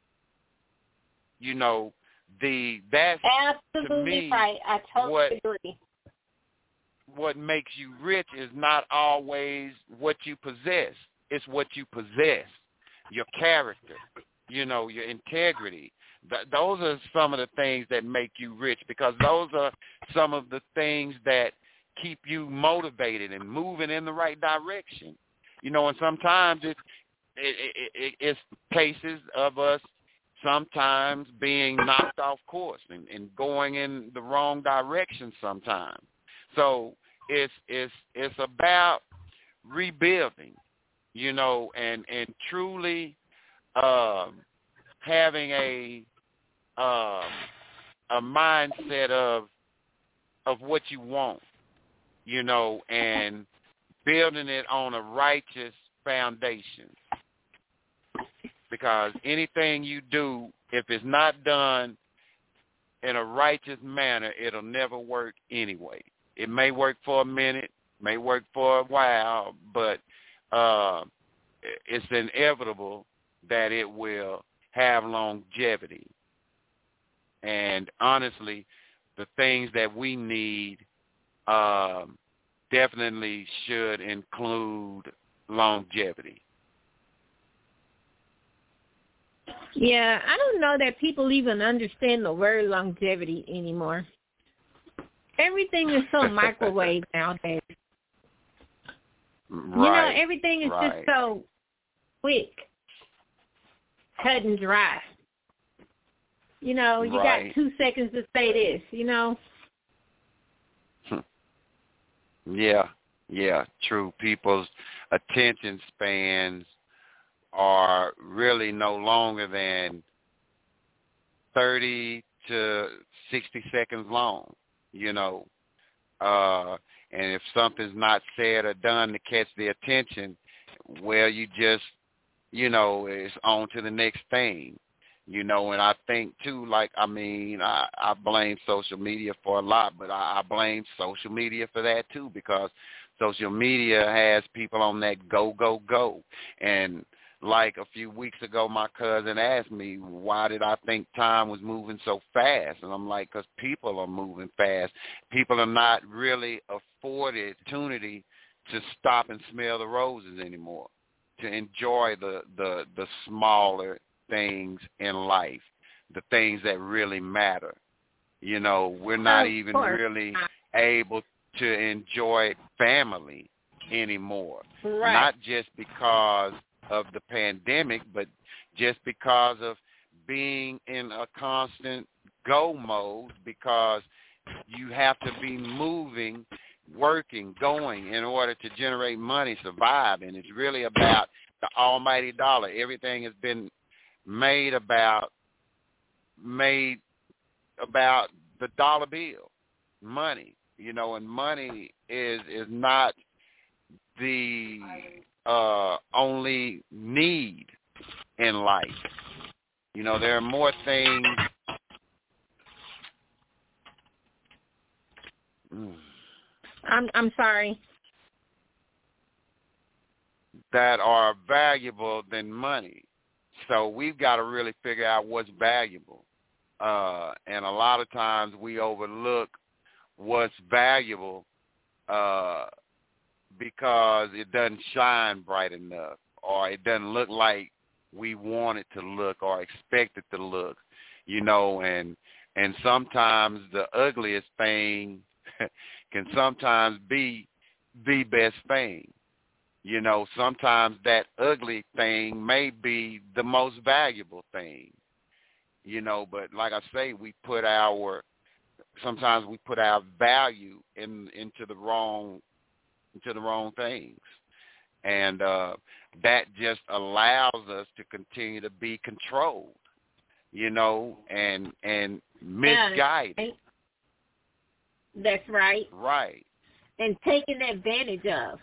D: You know, the that's
A: absolutely
D: to me,
A: right. I totally
D: what,
A: agree.
D: What makes you rich is not always what you possess. It's what you possess, your character, you know, your integrity. Th- those are some of the things that make you rich, because those are some of the things that keep you motivated and moving in the right direction. You know, and sometimes it's, it, it, it, it's cases of us sometimes being knocked off course and, and going in the wrong direction sometimes. So it's it's it's about rebuilding, you know, and, and truly um, having a um, a mindset of of what you want, you know, and building it on a righteous foundation. Because anything you do, if it's not done in a righteous manner, it'll never work anyway. It may work for a minute, may work for a while, but uh, it's inevitable that it will have longevity. And honestly, the things that we need um, definitely should include longevity.
A: Yeah, I don't know that people even understand the word longevity anymore. Everything is so microwave nowadays.
D: Right,
A: you know, everything is
D: right.
A: just so quick, cut and dry. You know, you
D: right.
A: got two seconds to say this, you know.
D: Yeah, yeah, true. People's attention spans are really no longer than thirty to sixty seconds long, you know. Uh, and if something's not said or done to catch the attention, well, you just, you know, it's on to the next thing, you know. And I think, too, like, I mean, I, I blame social media for a lot, but I, I blame social media for that, too, because social media has people on that go, go, go. And like a few weeks ago, my cousin asked me, why did I think time was moving so fast? And I'm like, because people are moving fast. People are not really afforded opportunity to stop and smell the roses anymore, to enjoy the, the, the smaller things in life, the things that really matter. You know, we're not
A: of
D: even
A: course.
D: really able to enjoy family anymore.
A: Right.
D: Not just because of the pandemic, but just because of being in a constant go mode, because you have to be moving, working, going in order to generate money, survive. And it's really about the almighty dollar. Everything has been made about made about the dollar bill, money. You know, and money is is not the uh, only need in life. You know, there are more things. Mm.
A: I'm I'm sorry.
D: That are valuable than money. So we've got to really figure out what's valuable. Uh, and a lot of times we overlook what's valuable uh, because it doesn't shine bright enough, or it doesn't look like we want it to look or expect it to look, you know, and and sometimes the ugliest thing can sometimes be the best thing. You know, sometimes that ugly thing may be the most valuable thing, you know, but like I say, we put our, sometimes we put our value in into the wrong, into the wrong things. And uh, that just allows us to continue to be controlled, you know, and and misguided.
A: That's right.
D: Right.
A: And taken advantage of.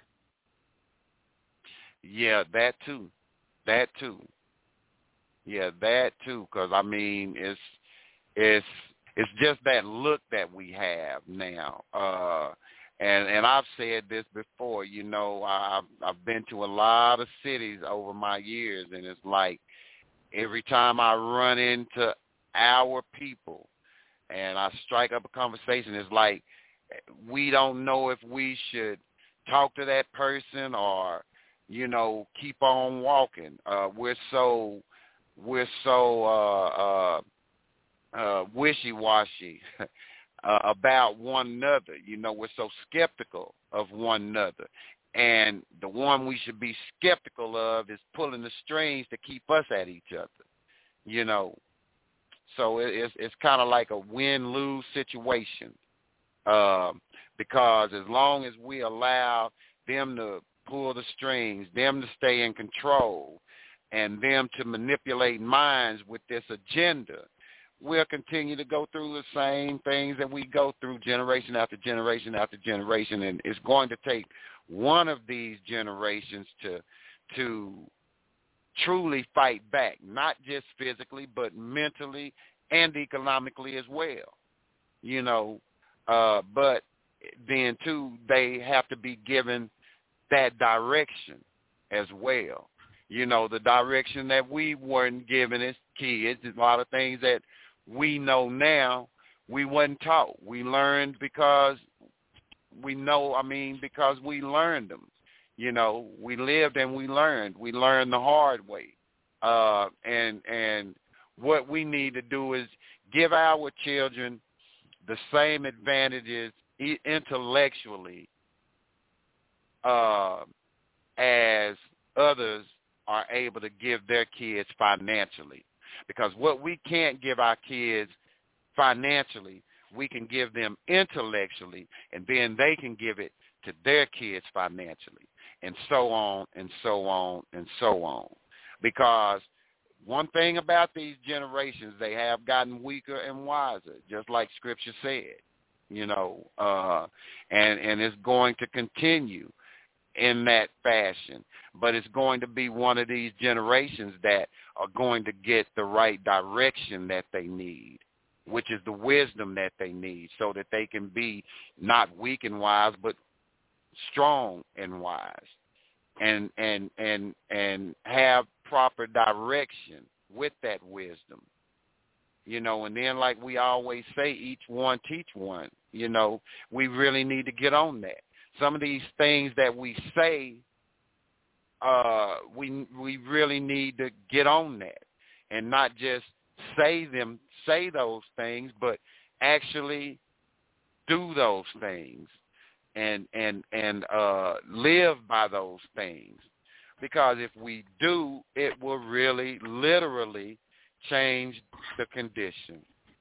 D: Yeah, that too. That too. Yeah, that too. Because I mean, it's it's it's just that look that we have now. Uh, and and I've said this before. You know, I've I've been to a lot of cities over my years, and it's like every time I run into our people and I strike up a conversation, it's like we don't know if we should talk to that person or, you know, keep on walking. Uh, we're so we're so uh, uh, uh, wishy-washy uh, about one another. You know, we're so skeptical of one another, and the one we should be skeptical of is pulling the strings to keep us at each other. You know, so it, it's it's kind of like a win-lose situation, uh, because as long as we allow them to pull the strings, them to stay in control, and them to manipulate minds with this agenda, we'll continue to go through the same things that we go through generation after generation after generation, and it's going to take one of these generations to to truly fight back, not just physically, but mentally and economically as well. You know, uh, but then, too, they have to be given that direction as well. You know, the direction that we weren't given as kids, a lot of things that we know now, we wasn't taught. We learned because we know, I mean, because we learned them. You know, we lived and we learned. We learned the hard way. Uh, and and what we need to do is give our children the same advantages intellectually uh, as others are able to give their kids financially. Because what we can't give our kids financially, we can give them intellectually, and then they can give it to their kids financially, and so on and so on and so on. Because one thing about these generations, they have gotten weaker and wiser, just like Scripture said, you know, uh, and, and it's going to continue in that fashion. But it's going to be one of these generations that are going to get the right direction that they need, which is the wisdom that they need, so that they can be not weak and wise, but strong and wise, and and and and have proper direction with that wisdom. You know, and then like we always say, each one teach one. You know, we really need to get on that. Some of these things that we say, uh, we we really need to get on that, and not just say them, say those things, but actually do those things, and and and uh, live by those things. Because if we do, it will really, literally change the condition.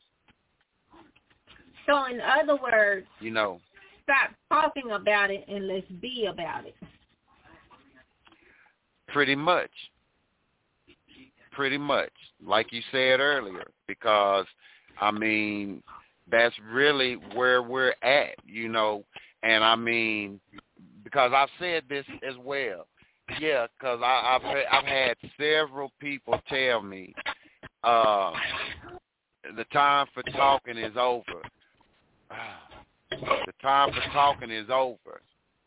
A: So in other words,
D: you know,
A: stop talking about it and let's be about it.
D: Pretty much. Pretty much, like you said earlier, because, I mean, that's really where we're at, you know, and I mean, because I've said this as well, yeah, because I've, I've had several people tell me uh, the time for talking is over. The time for talking is over,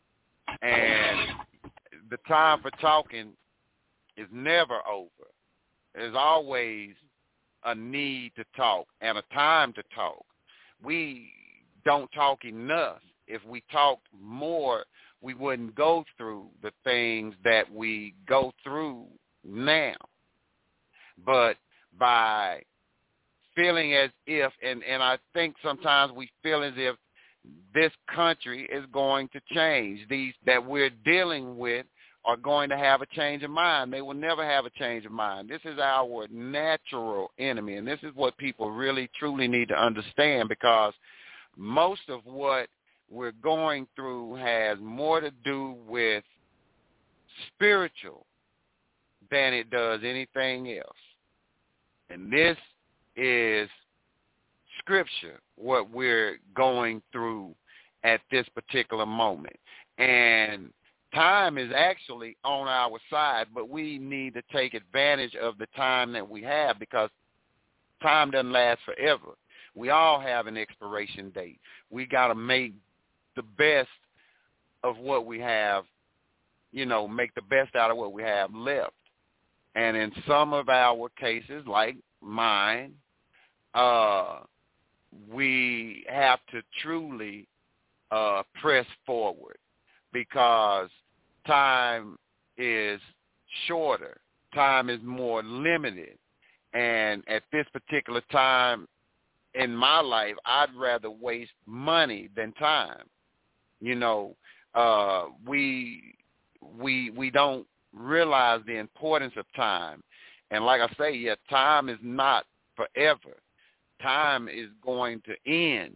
D: and the time for talking is never over. There's always a need to talk and a time to talk. We don't talk enough. If we talked more, we wouldn't go through the things that we go through now. But by feeling as if, and, and I think sometimes we feel as if this country is going to change. These that we're dealing with are going to have a change of mind. They will never have a change of mind. This is our natural enemy, and this is what people really, truly need to understand, because most of what we're going through has more to do with spiritual than it does anything else. And this is scripture, what we're going through at this particular moment. And time is actually on our side, but we need to take advantage of the time that we have, because time doesn't last forever. We all have an expiration date. We got to make the best of what we have, you know, make the best out of what we have left. And in some of our cases, like mine, uh, we have to truly uh, press forward, because time is shorter. Time is more limited. And at this particular time in my life, I'd rather waste money than time. You know, uh, we we we don't realize the importance of time. And like I say, yeah, time is not forever. Time is going to end.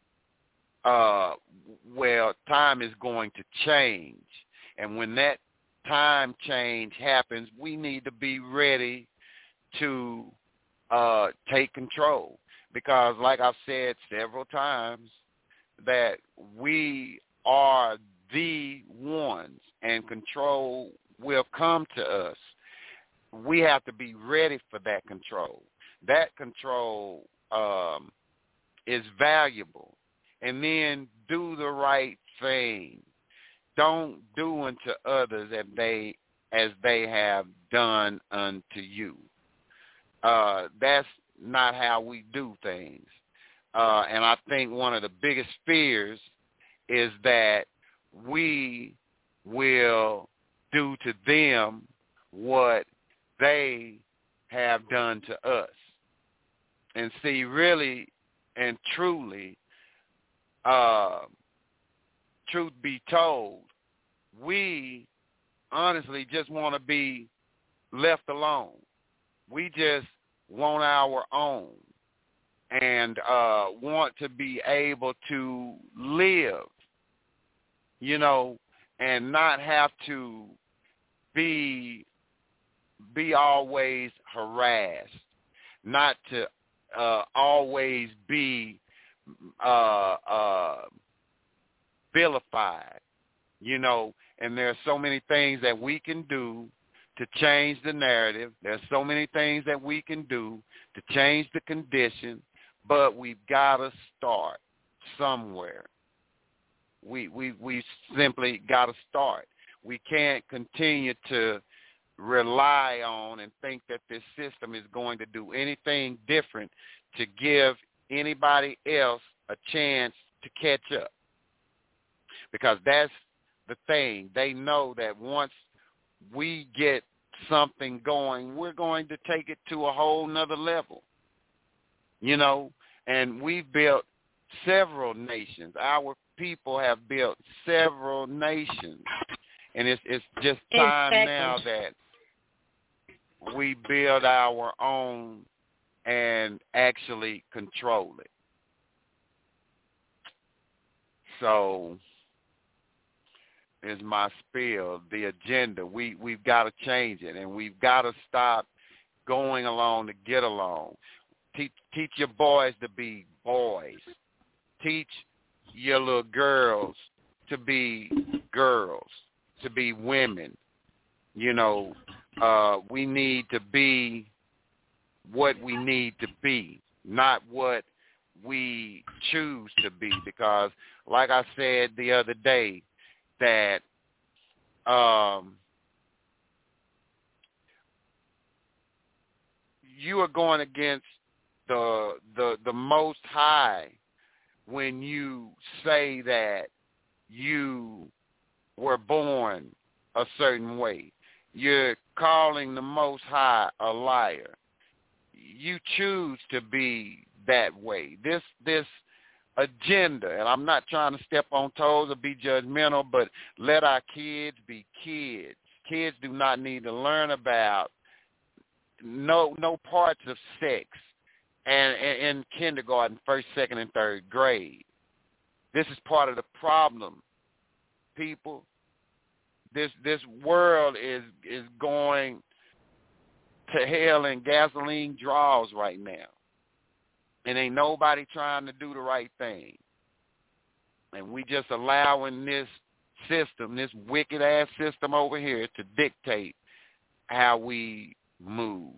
D: Uh, well, time is going to change. And when that time change happens, we need to be ready to uh, take control. Because like I've said several times, that we are the ones, and control will come to us. We have to be ready for that control. That control um, is valuable. And then do the right thing. Don't do unto others as they as they have done unto you. Uh, that's not how we do things. Uh, and I think one of the biggest fears is that we will do to them what they have done to us. And see, really and truly, uh, truth be told, we honestly just want to be left alone. We just want our own, and uh, want to be able to live, you know, and not have to be be always harassed, not to uh, always be uh, uh, vilified, you know. And there are so many things that we can do to change the narrative. There's so many things that we can do to change the condition, but we've got to start somewhere. We we we simply got to start. We can't continue to rely on and think that this system is going to do anything different to give anybody else a chance to catch up. Because that's the thing. They know that once we get something going, we're going to take it to a whole nother level. You know, and we've built several nations. Our people have built several nations. And it's it's just time exactly. now that we build our own and actually control it. So is my spiel, the agenda. We, we've got to change it, and we've got to stop going along to get along. Teach, teach your boys to be boys. Teach your little girls to be girls, to be women. You know, uh, we need to be what we need to be, not what we choose to be. Because, like I said the other day, that um, you are going against the the the Most High when you say that you were born a certain way. You're calling the Most High a liar. You choose to be that way. This this agenda, and I'm not trying to step on toes or be judgmental, but let our kids be kids. Kids do not need to learn about no no parts of sex and in kindergarten, first, second, and third grade. This is part of the problem, people. This this world is is going to hell in gasoline draws right now. And ain't nobody trying to do the right thing. And we just allowing this system, this wicked-ass system over here to dictate how we move.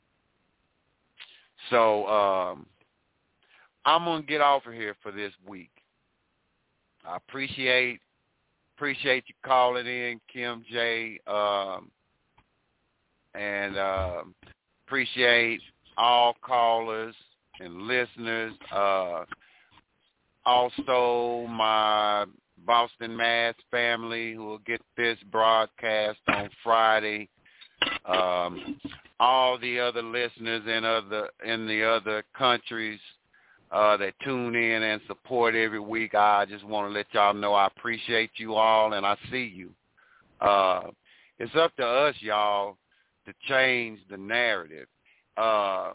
D: So um, I'm going to get off of here for this week. I appreciate appreciate you calling in, Kim J, um, and uh, appreciate all callers and listeners. Uh, also, my Boston Mass family who will get this broadcast on Friday. Um, all the other listeners in other in the other countries uh, that tune in and support every week. I just want to let y'all know I appreciate you all, and I see you. Uh, it's up to us, y'all, to change the narrative. Uh,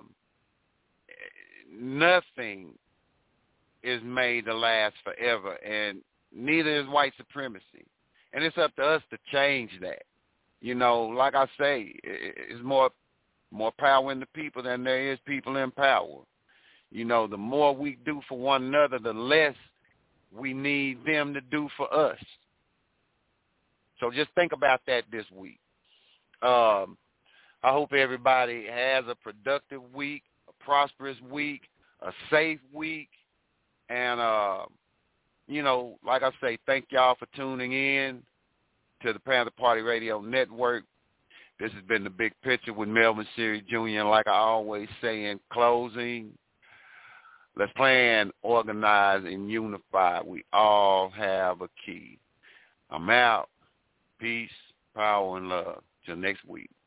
D: nothing is made to last forever, and neither is white supremacy. And it's up to us to change that. You know, like I say, it's more more power in the people than there is people in power. You know, the more we do for one another, the less we need them to do for us. So just think about that this week. Um, I hope everybody has a productive week, a prosperous week, a safe week. And, uh, you know, like I say, thank y'all for tuning in to the Panther Party Radio Network. This has been The Big Picture with Melvin Seary Junior And like I always say in closing, let's plan, organize, and unify. We all have a key. I'm out. Peace, power, and love. Till next week.